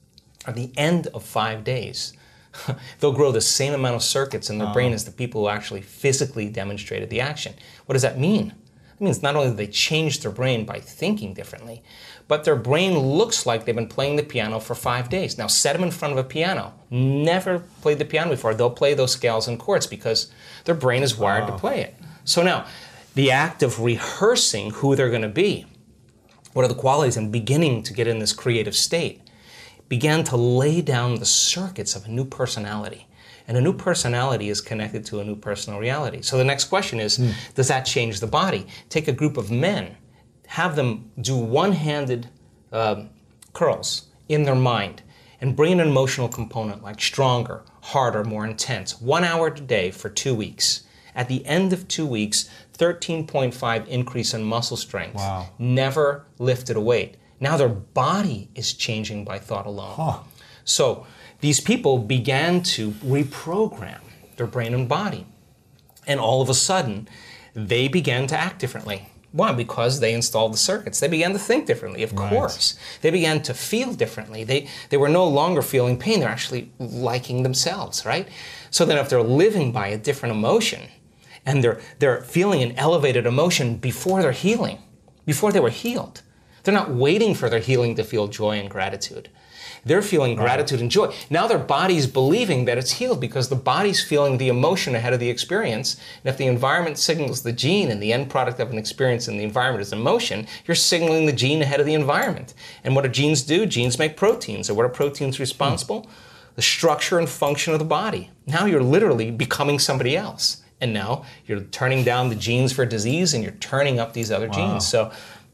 At the end of five days, they'll grow the same amount of circuits in their oh. brain as the people who actually physically demonstrated the action. What does that mean? It means not only do they change their brain by thinking differently, but their brain looks like they've been playing the piano for five days. Now set them in front of a piano. Never played the piano before. They'll play those scales and chords because their brain is wired oh. to play it. So now, the act of rehearsing who they're going to be, what are the qualities, and beginning to get in this creative state, began to lay down the circuits of a new personality. And a new personality is connected to a new personal reality. So the next question is, mm. does that change the body? Take a group of men, have them do one-handed uh, curls in their mind, and bring an emotional component like stronger, harder, more intense, one hour a day for two weeks. At the end of two weeks, thirteen point five increase in muscle strength. Wow. Never lifted a weight. Now their body is changing by thought alone. Huh. So these people began to reprogram their brain and body. And all of a sudden, they began to act differently. Why? Because they installed the circuits. They began to think differently, of right. course. They began to feel differently. They, they were no longer feeling pain. They're actually liking themselves, right? So then if they're living by a different emotion, and they're, they're feeling an elevated emotion before they're healing, before they were healed, they're not waiting for their healing to feel joy and gratitude. They're feeling right. gratitude and joy. Now their body's believing that it's healed because the body's feeling the emotion ahead of the experience. And if the environment signals the gene and the end product of an experience in the environment is emotion, you're signaling the gene ahead of the environment. And what do genes do? Genes make proteins. And what are proteins responsible? Mm. The structure and function of the body. Now you're literally becoming somebody else. And now you're turning down the genes for disease and you're turning up these other wow. genes. So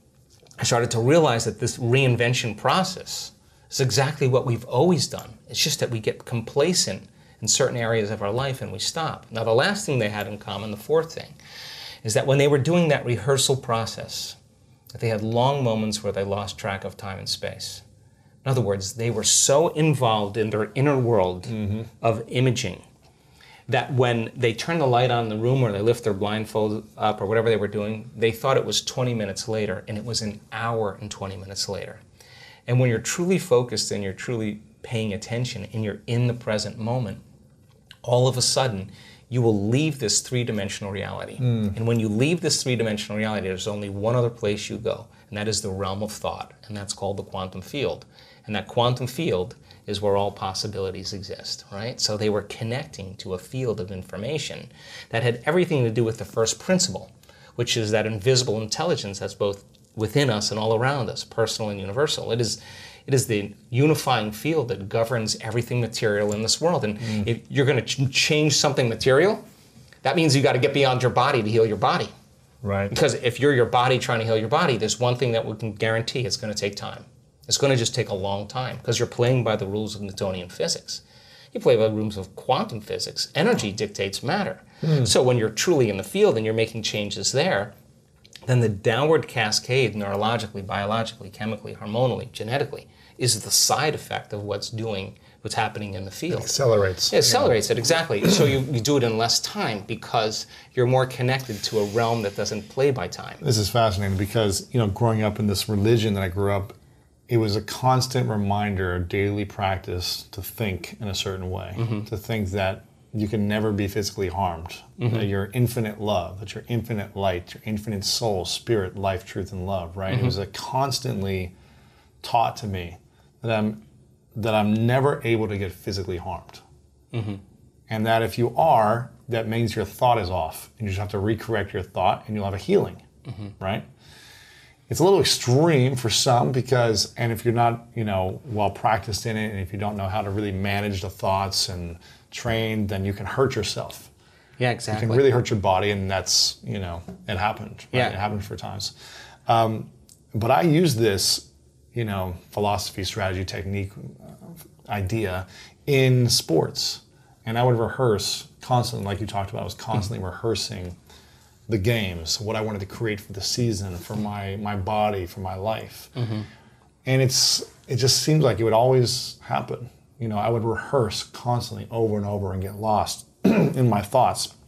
I started to realize that this reinvention process is exactly what we've always done. It's just that we get complacent in certain areas of our life and we stop. Now the last thing they had in common, the fourth thing, is that when they were doing that rehearsal process, that they had long moments where they lost track of time and space. In other words, they were so involved in their inner world mm-hmm. of imaging that when they turned the light on in the room or they lift their blindfold up or whatever they were doing, they thought it was twenty minutes later, and it was an hour and twenty minutes later. And when you're truly focused and you're truly paying attention and you're in the present moment, all of a sudden, you will leave this three-dimensional reality. Mm. And when you leave this three-dimensional reality, there's only one other place you go, and that is the realm of thought, and that's called the quantum field. And that quantum field is where all possibilities exist, right? So they were connecting to a field of information that had everything to do with the first principle, which is that invisible intelligence that's both within us and all around us, personal and universal. It is, it is the unifying field that governs everything material in this world. And mm. if you're going to ch- change something material, that means you got to get beyond your body to heal your body. Right. Because if you're your body trying to heal your body, there's one thing that we can guarantee: it's going to take time. It's going to just take a long time because you're playing by the rules of Newtonian physics. You play by the rules of quantum physics. Energy dictates matter. Mm. So when you're truly in the field and you're making changes there, then the downward cascade, neurologically, biologically, chemically, hormonally, genetically, is the side effect of what's doing, what's happening in the field. It accelerates. It accelerates yeah. it, exactly. So you, you do it in less time because you're more connected to a realm that doesn't play by time. This is fascinating because, you know, growing up in this religion that I grew up, it was a constant reminder, a daily practice to think in a certain way, mm-hmm. to think that you can never be physically harmed, mm-hmm. that you're infinite love, that you're infinite light, your infinite soul, spirit, life, truth, and love, right? Mm-hmm. It was a constantly taught to me that I'm that I'm never able to get physically harmed. Mm-hmm. And that if you are, that means your thought is off, and you just have to recorrect your thought, and you'll have a healing, mm-hmm. right? It's a little extreme for some because, and if you're not, you know, well practiced in it, and if you don't know how to really manage the thoughts and train, then you can hurt yourself. Yeah, exactly. You can really hurt your body, and that's, you know, it happened. Right? Yeah. It happened for times. Um, but I use this, you know, philosophy, strategy, technique, uh, idea in sports. And I would rehearse constantly, like you talked about, I was constantly mm-hmm. rehearsing the games, what I wanted to create for the season, for my, my body, for my life. Mm-hmm. And it's it just seems like it would always happen. You know, I would rehearse constantly over and over and get lost in my thoughts.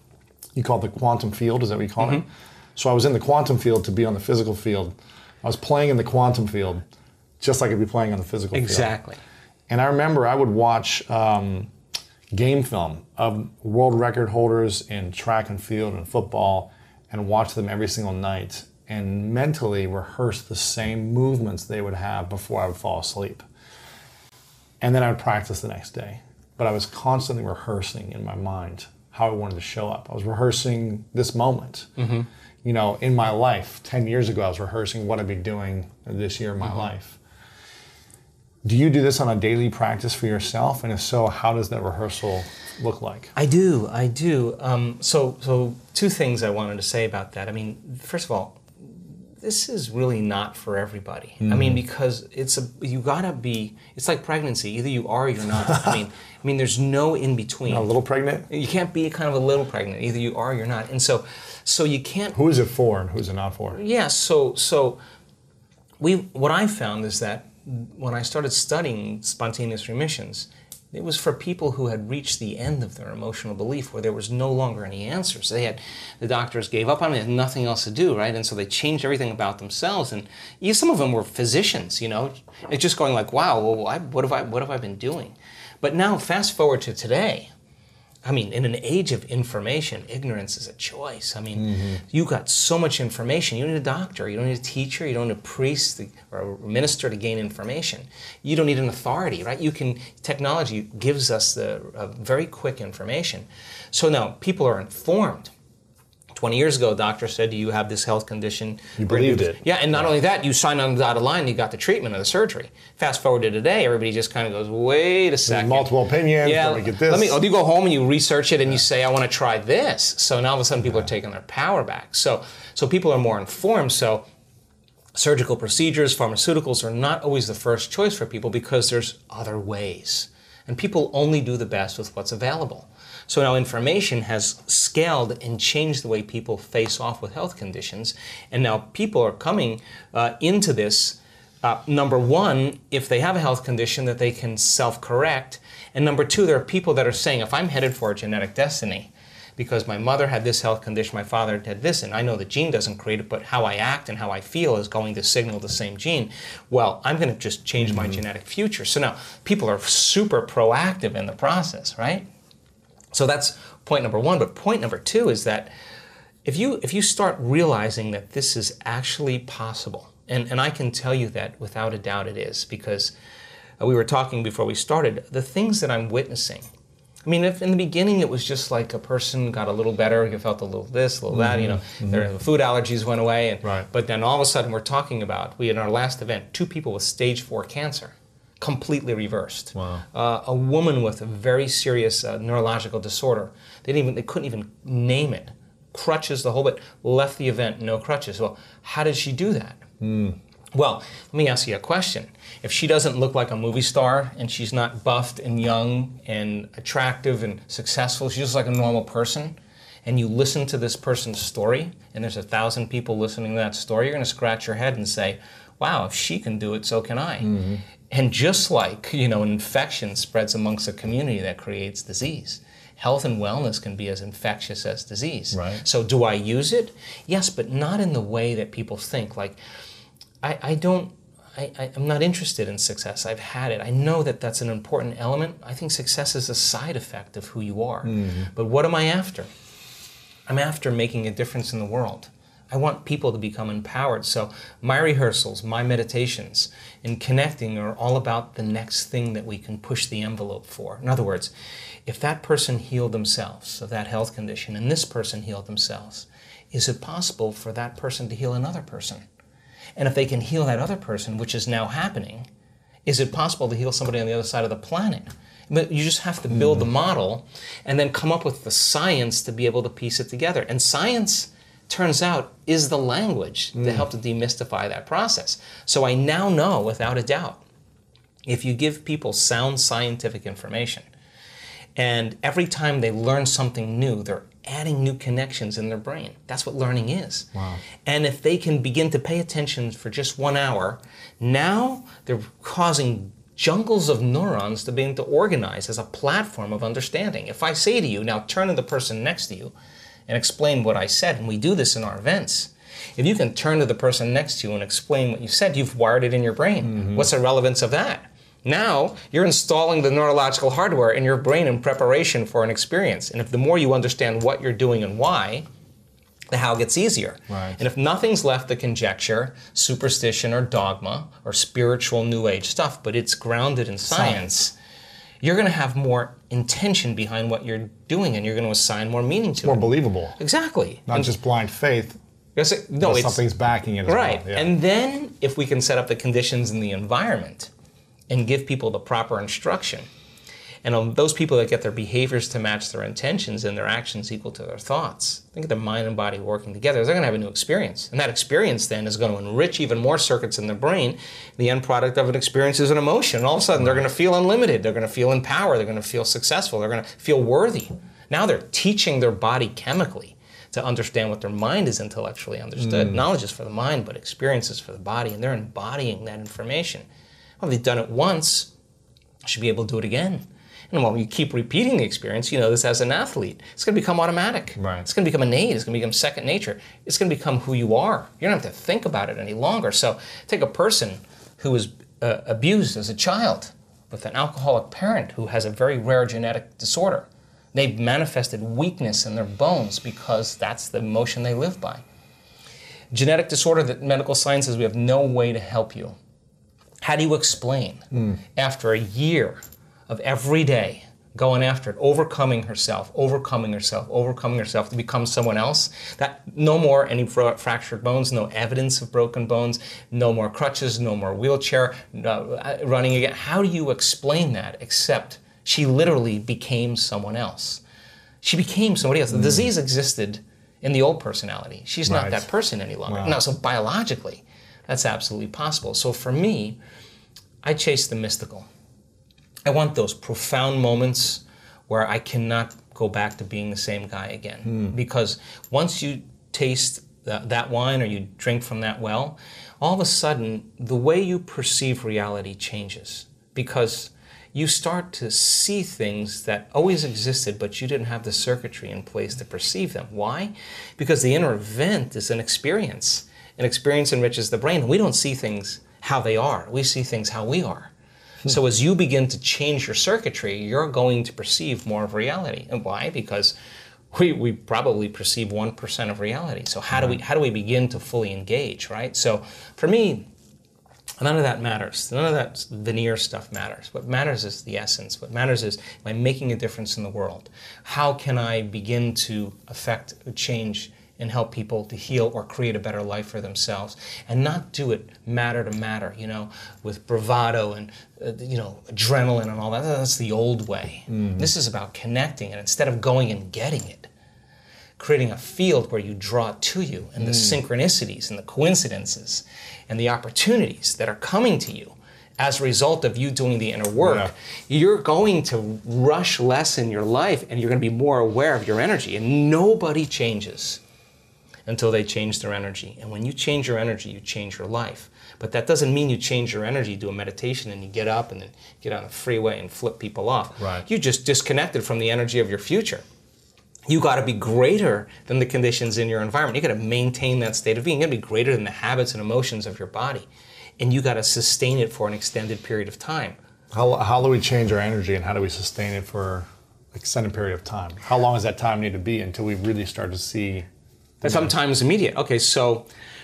you call it the quantum field, is that what you call mm-hmm. it? So I was in the quantum field to be on the physical field. I was playing in the quantum field just like I'd be playing on the physical exactly. field. Exactly. And I remember I would watch um, game film of world record holders in track and field and football and watch them every single night and mentally rehearse the same movements they would have before I would fall asleep. And then I would practice the next day. But I was constantly rehearsing in my mind how I wanted to show up. I was rehearsing this moment. Mm-hmm. You know, in my life, ten years ago, I was rehearsing what I'd be doing this year in my mm-hmm. life. Do you do this on a daily practice for yourself? And if so, how does that rehearsal look like? I do, I do. Um, so, so two things I wanted to say about that. I mean, first of all, this is really not for everybody. Mm-hmm. I mean, because it's a you gotta be. It's like pregnancy. Either you are or you're not. I mean, I mean, there's no in between. Not a little pregnant? You can't be kind of a little pregnant. Either you are or you're not. And so, so you can't. Who is it for and who's it not for? Yeah. So, so we. What I found is that when I started studying spontaneous remissions, it was for people who had reached the end of their emotional belief, where there was no longer any answers. They had, the doctors gave up on them, they had nothing else to do, right? And so they changed everything about themselves. And you, some of them were physicians, you know, it's just going like, wow, well, I, what have I, what have I been doing? But now, fast forward to today. I mean, in an age of information, ignorance is a choice. I mean, mm-hmm. you got so much information. You don't need a doctor. You don't need a teacher. You don't need a priest or a minister to gain information. You don't need an authority, right? You can. Technology gives us the uh, very quick information. So now people are informed. twenty years ago, a doctor said, do you have this health condition? You believed it. Yeah, and not only that, you signed on the dotted line, you got the treatment or the surgery. Fast forward to today, everybody just kind of goes, wait a second. There's multiple opinions, yeah, let me get this. Let me, oh, you go home and you research it and yeah. you say, I want to try this. So now all of a sudden people yeah. are taking their power back. So, so people are more informed. So surgical procedures, pharmaceuticals are not always the first choice for people because there's other ways. And people only do the best with what's available. So now information has scaled and changed the way people face off with health conditions. And now people are coming uh, into this, uh, number one, if they have a health condition that they can self-correct. And number two, there are people that are saying, if I'm headed for a genetic destiny, because my mother had this health condition, my father had this, and I know the gene doesn't create it, but how I act and how I feel is going to signal the same gene. Well, I'm going to just change mm-hmm. my genetic future. So now people are super proactive in the process, right? So that's point number one. But point number two is that if you if you start realizing that this is actually possible, and, and I can tell you that without a doubt it is, because uh, we were talking before we started, the things that I'm witnessing. I mean, if in the beginning it was just like a person got a little better, you felt a little this, a little mm-hmm. that, you know, mm-hmm. their food allergies went away. And, right. But then all of a sudden we're talking about, we had in our last event, two people with stage four cancer. Completely reversed. Wow. Uh, a woman with a very serious uh, neurological disorder. They didn't even. They couldn't even name it. Crutches, the whole bit. Left the event, no crutches. Well, how did she do that? Mm. Well, let me ask you a question. If she doesn't look like a movie star and she's not buffed and young and attractive and successful, she's just like a normal person, and you listen to this person's story, and there's a thousand people listening to that story, you're going to scratch your head and say, wow, if she can do it, so can I. Mm-hmm. And just like, you know, an infection spreads amongst a community that creates disease, health and wellness can be as infectious as disease. Right. So do I use it? Yes, but not in the way that people think. Like, I, I don't, I, I, I'm not interested in success. I've had it. I know that that's an important element. I think success is a side effect of who you are. Mm-hmm. But what am I after? I'm after making a difference in the world. I want people to become empowered. So my rehearsals, my meditations, and connecting are all about the next thing that we can push the envelope for. In other words, if that person healed themselves of that health condition and this person healed themselves, is it possible for that person to heal another person? And if they can heal that other person, which is now happening, is it possible to heal somebody on the other side of the planet? But you just have to build mm. the model and then come up with the science to be able to piece it together. And science, turns out, is the language mm. to help to demystify that process. So I now know, without a doubt, if you give people sound scientific information, and every time they learn something new, they're adding new connections in their brain. That's what learning is. Wow. And if they can begin to pay attention for just one hour, now they're causing jungles of neurons to begin to organize as a platform of understanding. If I say to you, now turn to the person next to you, and explain what I said, and we do this in our events, if you can turn to the person next to you and explain what you said, you've wired it in your brain. Mm-hmm. What's the relevance of that? Now, you're installing the neurological hardware in your brain in preparation for an experience. And if the more you understand what you're doing and why, the how gets easier. Right. And if nothing's left to conjecture, superstition, or dogma, or spiritual New Age stuff, but it's grounded in science, science. You're going to have more intention behind what you're doing, and you're going to assign more meaning to more it. More believable. Exactly. Not and, just blind faith. Yes, it, no, it's, something's backing it as right. well. Yeah. And then if we can set up the conditions in the environment and give people the proper instruction, and um, those people that get their behaviors to match their intentions and their actions equal to their thoughts, think of the mind and body working together, they're going to have a new experience. And that experience then is going to enrich even more circuits in the brain. The end product of an experience is an emotion. And all of a sudden they're going to feel unlimited. They're going to feel empowered. They're going to feel successful. They're going to feel worthy. Now they're teaching their body chemically to understand what their mind is intellectually understood. Mm. Knowledge is for the mind, but experience is for the body, and they're embodying that information. Well, they've done it once, should be able to do it again. And while you keep repeating the experience, you know this as an athlete, it's going to become automatic. Right. It's going to become innate. It's going to become second nature. It's going to become who you are. You don't have to think about it any longer. So take a person who was uh, abused as a child with an alcoholic parent who has a very rare genetic disorder. They've manifested weakness in their bones because that's the emotion they live by. Genetic disorder that medical science says we have no way to help you. How do you explain mm. after a year of every day going after it, overcoming herself, overcoming herself, overcoming herself to become someone else, that no more any fra- fractured bones, no evidence of broken bones, no more crutches, no more wheelchair, uh, running again. How do you explain that except she literally became someone else? She became somebody else. The mm. disease existed in the old personality. She's right. not that person any longer. Wow. Now, so biologically, that's absolutely possible. So for me, I chase the mystical. I want those profound moments where I cannot go back to being the same guy again. Mm. Because once you taste that, that wine or you drink from that well, all of a sudden, the way you perceive reality changes. Because you start to see things that always existed, but you didn't have the circuitry in place to perceive them. Why? Because the inner event is an experience. An experience enriches the brain. We don't see things how they are. We see things how we are. Hmm. So as you begin to change your circuitry, you're going to perceive more of reality. And why? Because we, we probably perceive one percent of reality. So how do we how do we begin to fully engage, right? So for me, none of that matters. None of that veneer stuff matters. What matters is the essence. What matters is, am I making a difference in the world? How can I begin to affect a change and help people to heal or create a better life for themselves, and not do it matter to matter, you know, with bravado and, uh, you know, adrenaline and all that. That's the old way. Mm. This is about connecting, and instead of going and getting it, creating a field where you draw it to you, and mm. the synchronicities and the coincidences and the opportunities that are coming to you as a result of you doing the inner work, yeah. you're going to rush less in your life, and you're going to be more aware of your energy. And nobody changes until they change their energy. And when you change your energy, you change your life. But that doesn't mean you change your energy, do a meditation, and you get up and then get on the freeway and flip people off. Right. You just disconnected from the energy of your future. You got to be greater than the conditions in your environment. You got to maintain that state of being. You got to be greater than the habits and emotions of your body. And you got to sustain it for an extended period of time. How, how do we change our energy, and how do we sustain it for an extended period of time? How long does that time need to be until we really start to see? Sometimes immediate. Okay, so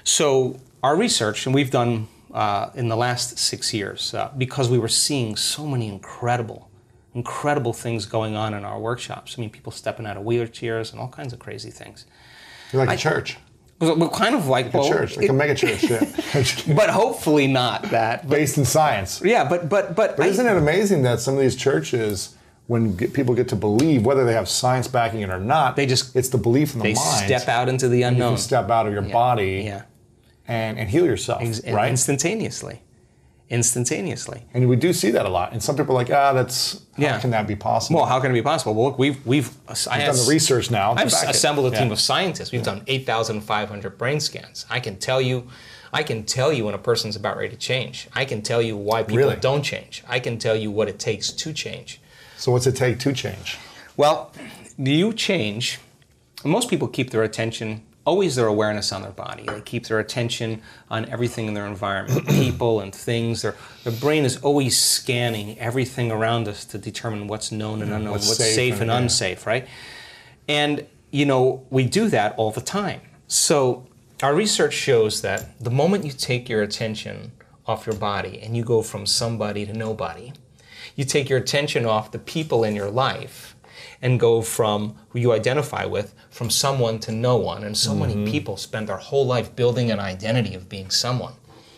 so our research, and we've done uh, in the last six years, uh, because we were seeing so many incredible, incredible things going on in our workshops. I mean, people stepping out of wheelchairs and all kinds of crazy things. You're like I, a church. Well, kind of like, like well, a church, like it, a mega church, yeah. But hopefully not that. But, based in science. Yeah, but but but. But I, isn't it amazing that some of these churches, when get, people get to believe, whether they have science backing it or not, they just it's the belief in the they mind. They step out into the unknown. You can step out of your yeah. body yeah. and, and heal yourself, Ex- right? Instantaneously. Instantaneously. And we do see that a lot. And some people are like, ah, that's, how yeah. can that be possible? Well, how can it be possible? Well, look, we've, we've, we've I done the research now. I've assembled it. a team yeah. of scientists. We've yeah. done eight thousand five hundred brain scans. I can tell you, I can tell you when a person's about ready to change. I can tell you why people really? don't change. I can tell you what it takes to change. So what's it take to change? Well, you change most people keep their attention, always their awareness on their body. They keep their attention on everything in their environment, people and things. Their, their brain is always scanning everything around us to determine what's known and unknown, what's, what's safe, safe and, and unsafe, right? And, you know, we do that all the time. So our research shows that the moment you take your attention off your body and you go from somebody to nobody, you take your attention off the people in your life and go from who you identify with, from someone to no one. And so mm-hmm. many people spend their whole life building an identity of being someone.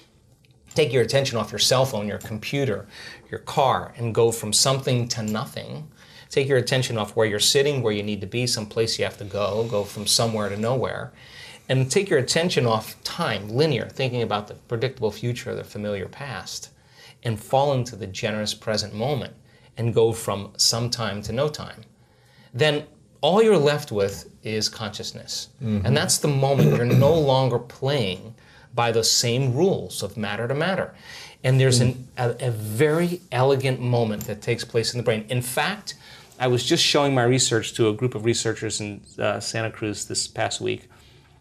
Take your attention off your cell phone, your computer, your car, and go from something to nothing. Take your attention off where you're sitting, where you need to be, someplace you have to go, go from somewhere to nowhere. And take your attention off time, linear, thinking about the predictable future or the familiar past, and fall into the generous present moment and go from some time to no time. Then all you're left with is consciousness. Mm-hmm. And that's the moment you're no longer playing by the same rules of matter to matter. And there's mm. an, a, a very elegant moment that takes place in the brain. In fact, I was just showing my research to a group of researchers in uh, Santa Cruz this past week,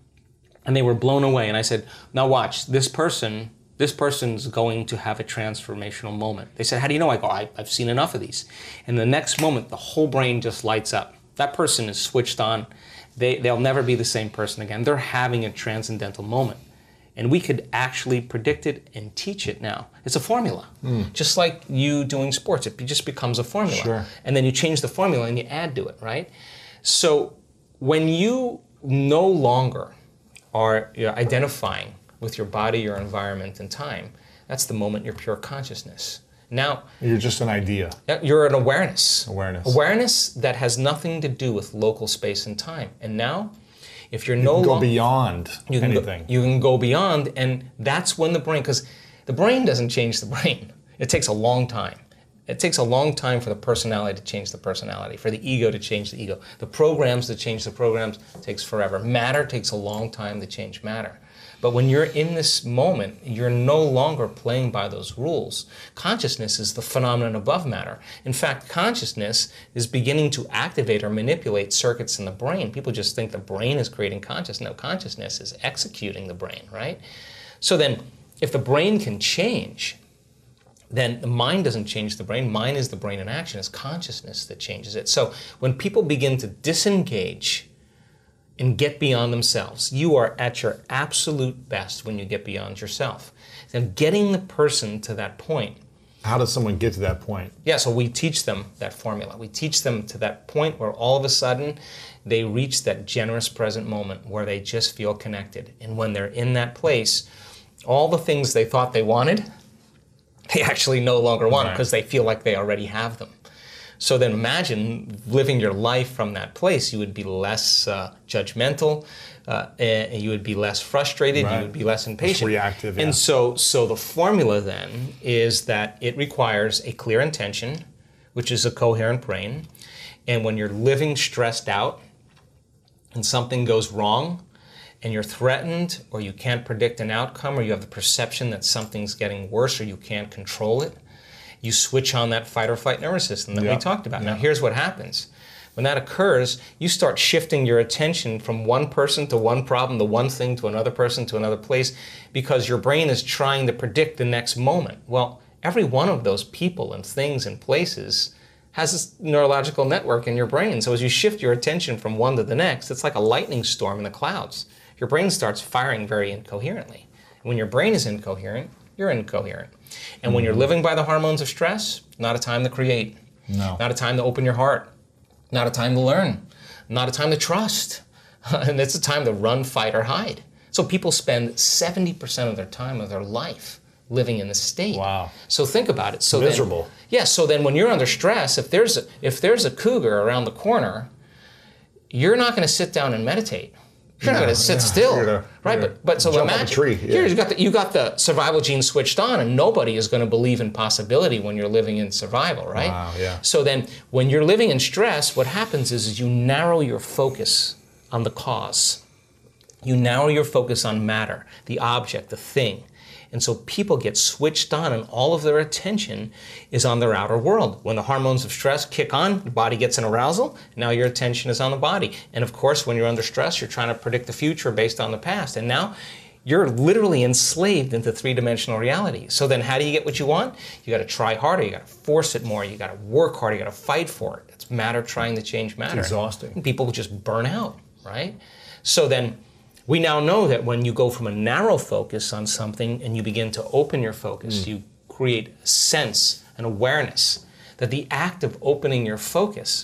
and they were blown away. And I said, now watch, this person, this person's going to have a transformational moment. They said, how do you know? I go, I, I've seen enough of these. And the next moment, the whole brain just lights up. That person is switched on. They, they'll never be the same person again. They're having a transcendental moment. And we could actually predict it and teach it now. It's a formula. Mm. Just like you doing sports, it just becomes a formula. Sure. And then you change the formula and you add to it, right? So when you no longer are you know, identifying with your body, your environment, and time, that's the moment you're pure consciousness. Now, you're just an idea. You're an awareness. Awareness. Awareness that has nothing to do with local space and time. And now, if you're you no can go longer beyond you can anything. Go, you can go beyond, and that's when the brain, because the brain doesn't change the brain. It takes a long time. It takes a long time for the personality to change the personality, for the ego to change the ego. The programs to change the programs takes forever. Matter takes a long time to change matter. But when you're in this moment, you're no longer playing by those rules. Consciousness is the phenomenon above matter. In fact, consciousness is beginning to activate or manipulate circuits in the brain. People just think the brain is creating consciousness. No, consciousness is executing the brain, right? So then, if the brain can change, then the mind doesn't change the brain. Mind is the brain in action. It's consciousness that changes it. So when people begin to disengage and get beyond themselves, you are at your absolute best when you get beyond yourself. And getting the person to that point. How does someone get to that point? Yeah, so we teach them that formula. We teach them to that point where all of a sudden they reach that generous present moment where they just feel connected. And when they're in that place, all the things they thought they wanted, they actually no longer want because right. they feel like they already have them. So then imagine living your life from that place. You would be less uh, judgmental, uh, and you would be less frustrated, right. you would be less impatient. Less reactive, yeah. And so, so the formula then is that it requires a clear intention, which is a coherent brain. And when you're living stressed out and something goes wrong, and you're threatened, or you can't predict an outcome, or you have the perception that something's getting worse, or you can't control it, you switch on that fight or flight nervous system that yep. we talked about. Yep. Now, here's what happens. When that occurs, you start shifting your attention from one person to one problem, to one thing, to another person, to another place, because your brain is trying to predict the next moment. Well, every one of those people and things and places has this neurological network in your brain. So as you shift your attention from one to the next, it's like a lightning storm in the clouds. Your brain starts firing very incoherently. And when your brain is incoherent, you're incoherent. And when you're living by the hormones of stress, not a time to create. No. Not a time to open your heart. Not a time to learn. Not a time to trust. And it's a time to run, fight, or hide. So people spend seventy percent of their time of their life living in this state. Wow. So think about it. So miserable. Then, yeah, so then when you're under stress, if there's a, if there's a cougar around the corner, you're not going to sit down and meditate. You're no, not going to sit yeah, still, gonna, right? But but so jump imagine up a tree, yeah. here you got the you got the survival gene switched on, and nobody is going to believe in possibility when you're living in survival, right? Wow, yeah. So then, when you're living in stress, what happens is, is you narrow your focus on the cause. You narrow your focus on matter, the object, the thing, And so people get switched on and all of their attention is on their outer world. When the hormones of stress kick on, your body gets an arousal, now your attention is on the body. And of course, when you're under stress, you're trying to predict the future based on the past. And now you're literally enslaved into three-dimensional reality. So then how do you get what you want? You got to try harder, you got to force it more, you got to work harder, you got to fight for it. It's matter trying to change matter. It's exhausting. And people just burn out, right? So then we now know that when you go from a narrow focus on something and you begin to open your focus, mm. you create a sense, an awareness, that the act of opening your focus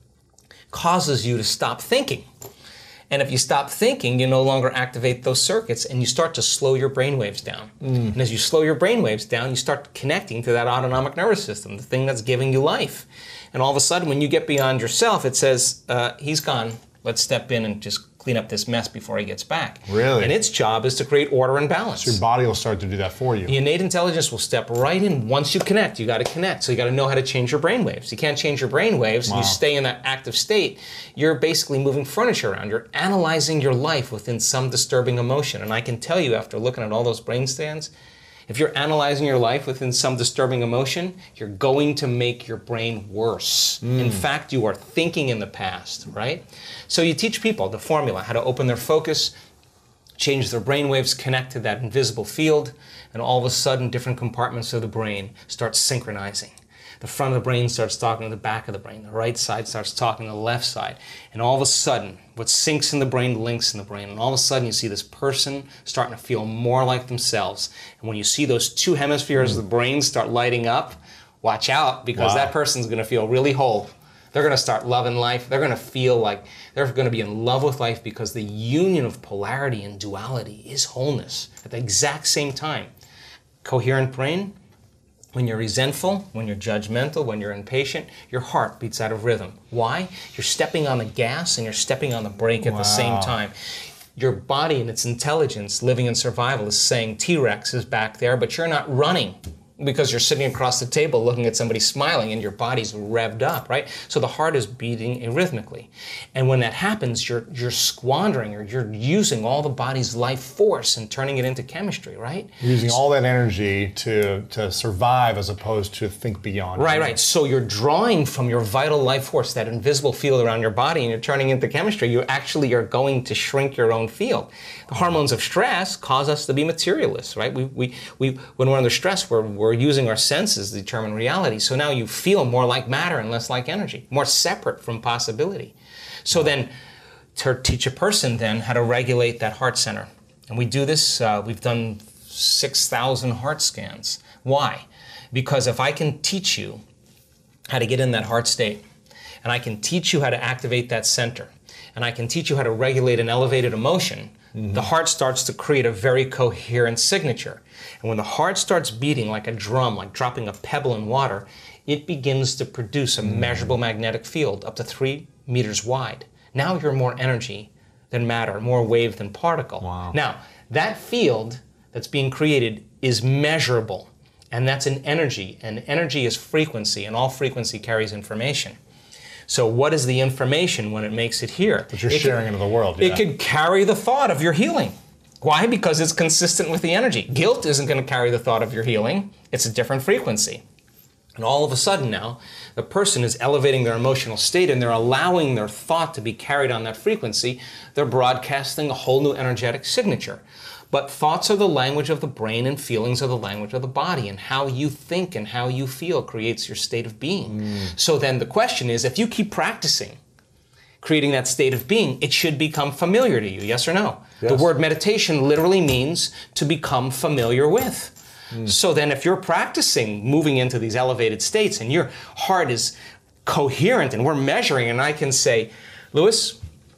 causes you to stop thinking. And if you stop thinking, you no longer activate those circuits and you start to slow your brain waves down. Mm. And as you slow your brain waves down, you start connecting to that autonomic nervous system, the thing that's giving you life. And all of a sudden, when you get beyond yourself, it says, uh, he's gone. Let's step in and just clean up this mess before he gets back. Really? And its job is to create order and balance. So your body will start to do that for you. The innate intelligence will step right in. Once you connect, you got to connect. So you got to know how to change your brain waves. You can't change your brain waves. Wow. You stay in that active state. You're basically moving furniture around. You're analyzing your life within some disturbing emotion. And I can tell you, after looking at all those brain scans, if you're analyzing your life within some disturbing emotion, you're going to make your brain worse. Mm. In fact, you are thinking in the past, right? So you teach people the formula, how to open their focus, change their brain waves, connect to that invisible field, and all of a sudden, different compartments of the brain start synchronizing. The front of the brain starts talking to the back of the brain. The right side starts talking to the left side. And all of a sudden, what sinks in the brain links in the brain. And all of a sudden, you see this person starting to feel more like themselves. And when you see those two hemispheres mm. of the brain start lighting up, watch out, because wow. that person's going to feel really whole. They're going to start loving life. They're going to feel like they're going to be in love with life because the union of polarity and duality is wholeness at the exact same time. Coherent brain. When you're resentful, when you're judgmental, when you're impatient, your heart beats out of rhythm. Why? You're stepping on the gas and you're stepping on the brake at wow. the same time. Your body and its intelligence, living in survival, is saying T-Rex is back there, but you're not running because you're sitting across the table looking at somebody smiling and your body's revved up, right? So the heart is beating arrhythmically. And when that happens, you're you're squandering or you're using all the body's life force and turning it into chemistry, right? You're using all that energy to, to survive as opposed to think beyond. Right, right. So you're drawing from your vital life force, that invisible field around your body, and you're turning into chemistry. You actually are going to shrink your own field. The hormones of stress cause us to be materialists, right? We, we, we, when we're under stress, we're, we're using our senses to determine reality. So now you feel more like matter and less like energy, more separate from possibility. So then, to teach a person then how to regulate that heart center. And we do this, uh, we've done six thousand heart scans. Why? Because if I can teach you how to get in that heart state, and I can teach you how to activate that center, and I can teach you how to regulate an elevated emotion, mm-hmm. the heart starts to create a very coherent signature. And when the heart starts beating like a drum, like dropping a pebble in water, it begins to produce a mm. measurable magnetic field up to three meters wide. Now you're more energy than matter, more wave than particle. Wow. Now, that field that's being created is measurable, and that's an energy, and energy is frequency, and all frequency carries information. So what is the information when it makes it here? That you're it sharing could, into the world. It Yeah. could carry the thought of your healing. Why? Because it's consistent with the energy. Guilt isn't going to carry the thought of your healing. It's a different frequency. And all of a sudden now, the person is elevating their emotional state and they're allowing their thought to be carried on that frequency. They're broadcasting a whole new energetic signature. But thoughts are the language of the brain and feelings are the language of the body. And how you think and how you feel creates your state of being. Mm. So then the question is, if you keep practicing creating that state of being, it should become familiar to you, yes or no? Yes. The word meditation literally means to become familiar with. Mm. So then if you're practicing moving into these elevated states and your heart is coherent and we're measuring and I can say, Lewis,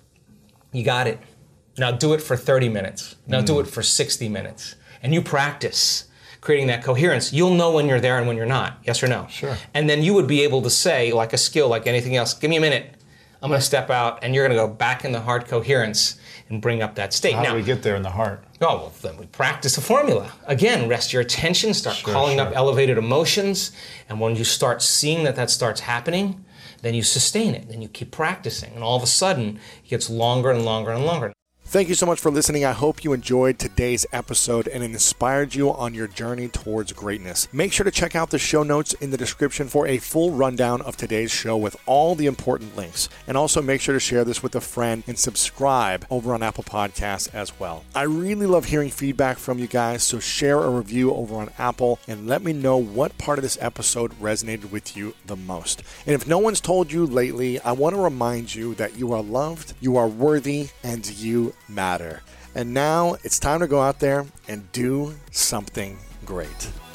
you got it. Now do it for thirty minutes. Now mm. do it for sixty minutes. And you practice creating that coherence. You'll know when you're there and when you're not, yes or no? Sure. And then you would be able to say, like a skill, like anything else, give me a minute. I'm going to step out, and you're going to go back in the heart coherence and bring up that state. How now, do we get there in the heart? Oh, well, then we practice a formula. Again, rest your attention, start Sure, calling sure. up elevated emotions, and when you start seeing that that starts happening, then you sustain it, then you keep practicing, and all of a sudden, it gets longer and longer and longer. Thank you so much for listening. I hope you enjoyed today's episode and it inspired you on your journey towards greatness. Make sure to check out the show notes in the description for a full rundown of today's show with all the important links. And also make sure to share this with a friend and subscribe over on Apple Podcasts as well. I really love hearing feedback from you guys, so share a review over on Apple and let me know what part of this episode resonated with you the most. And if no one's told you lately, I want to remind you that you are loved, you are worthy, and you matter. And now it's time to go out there and do something great.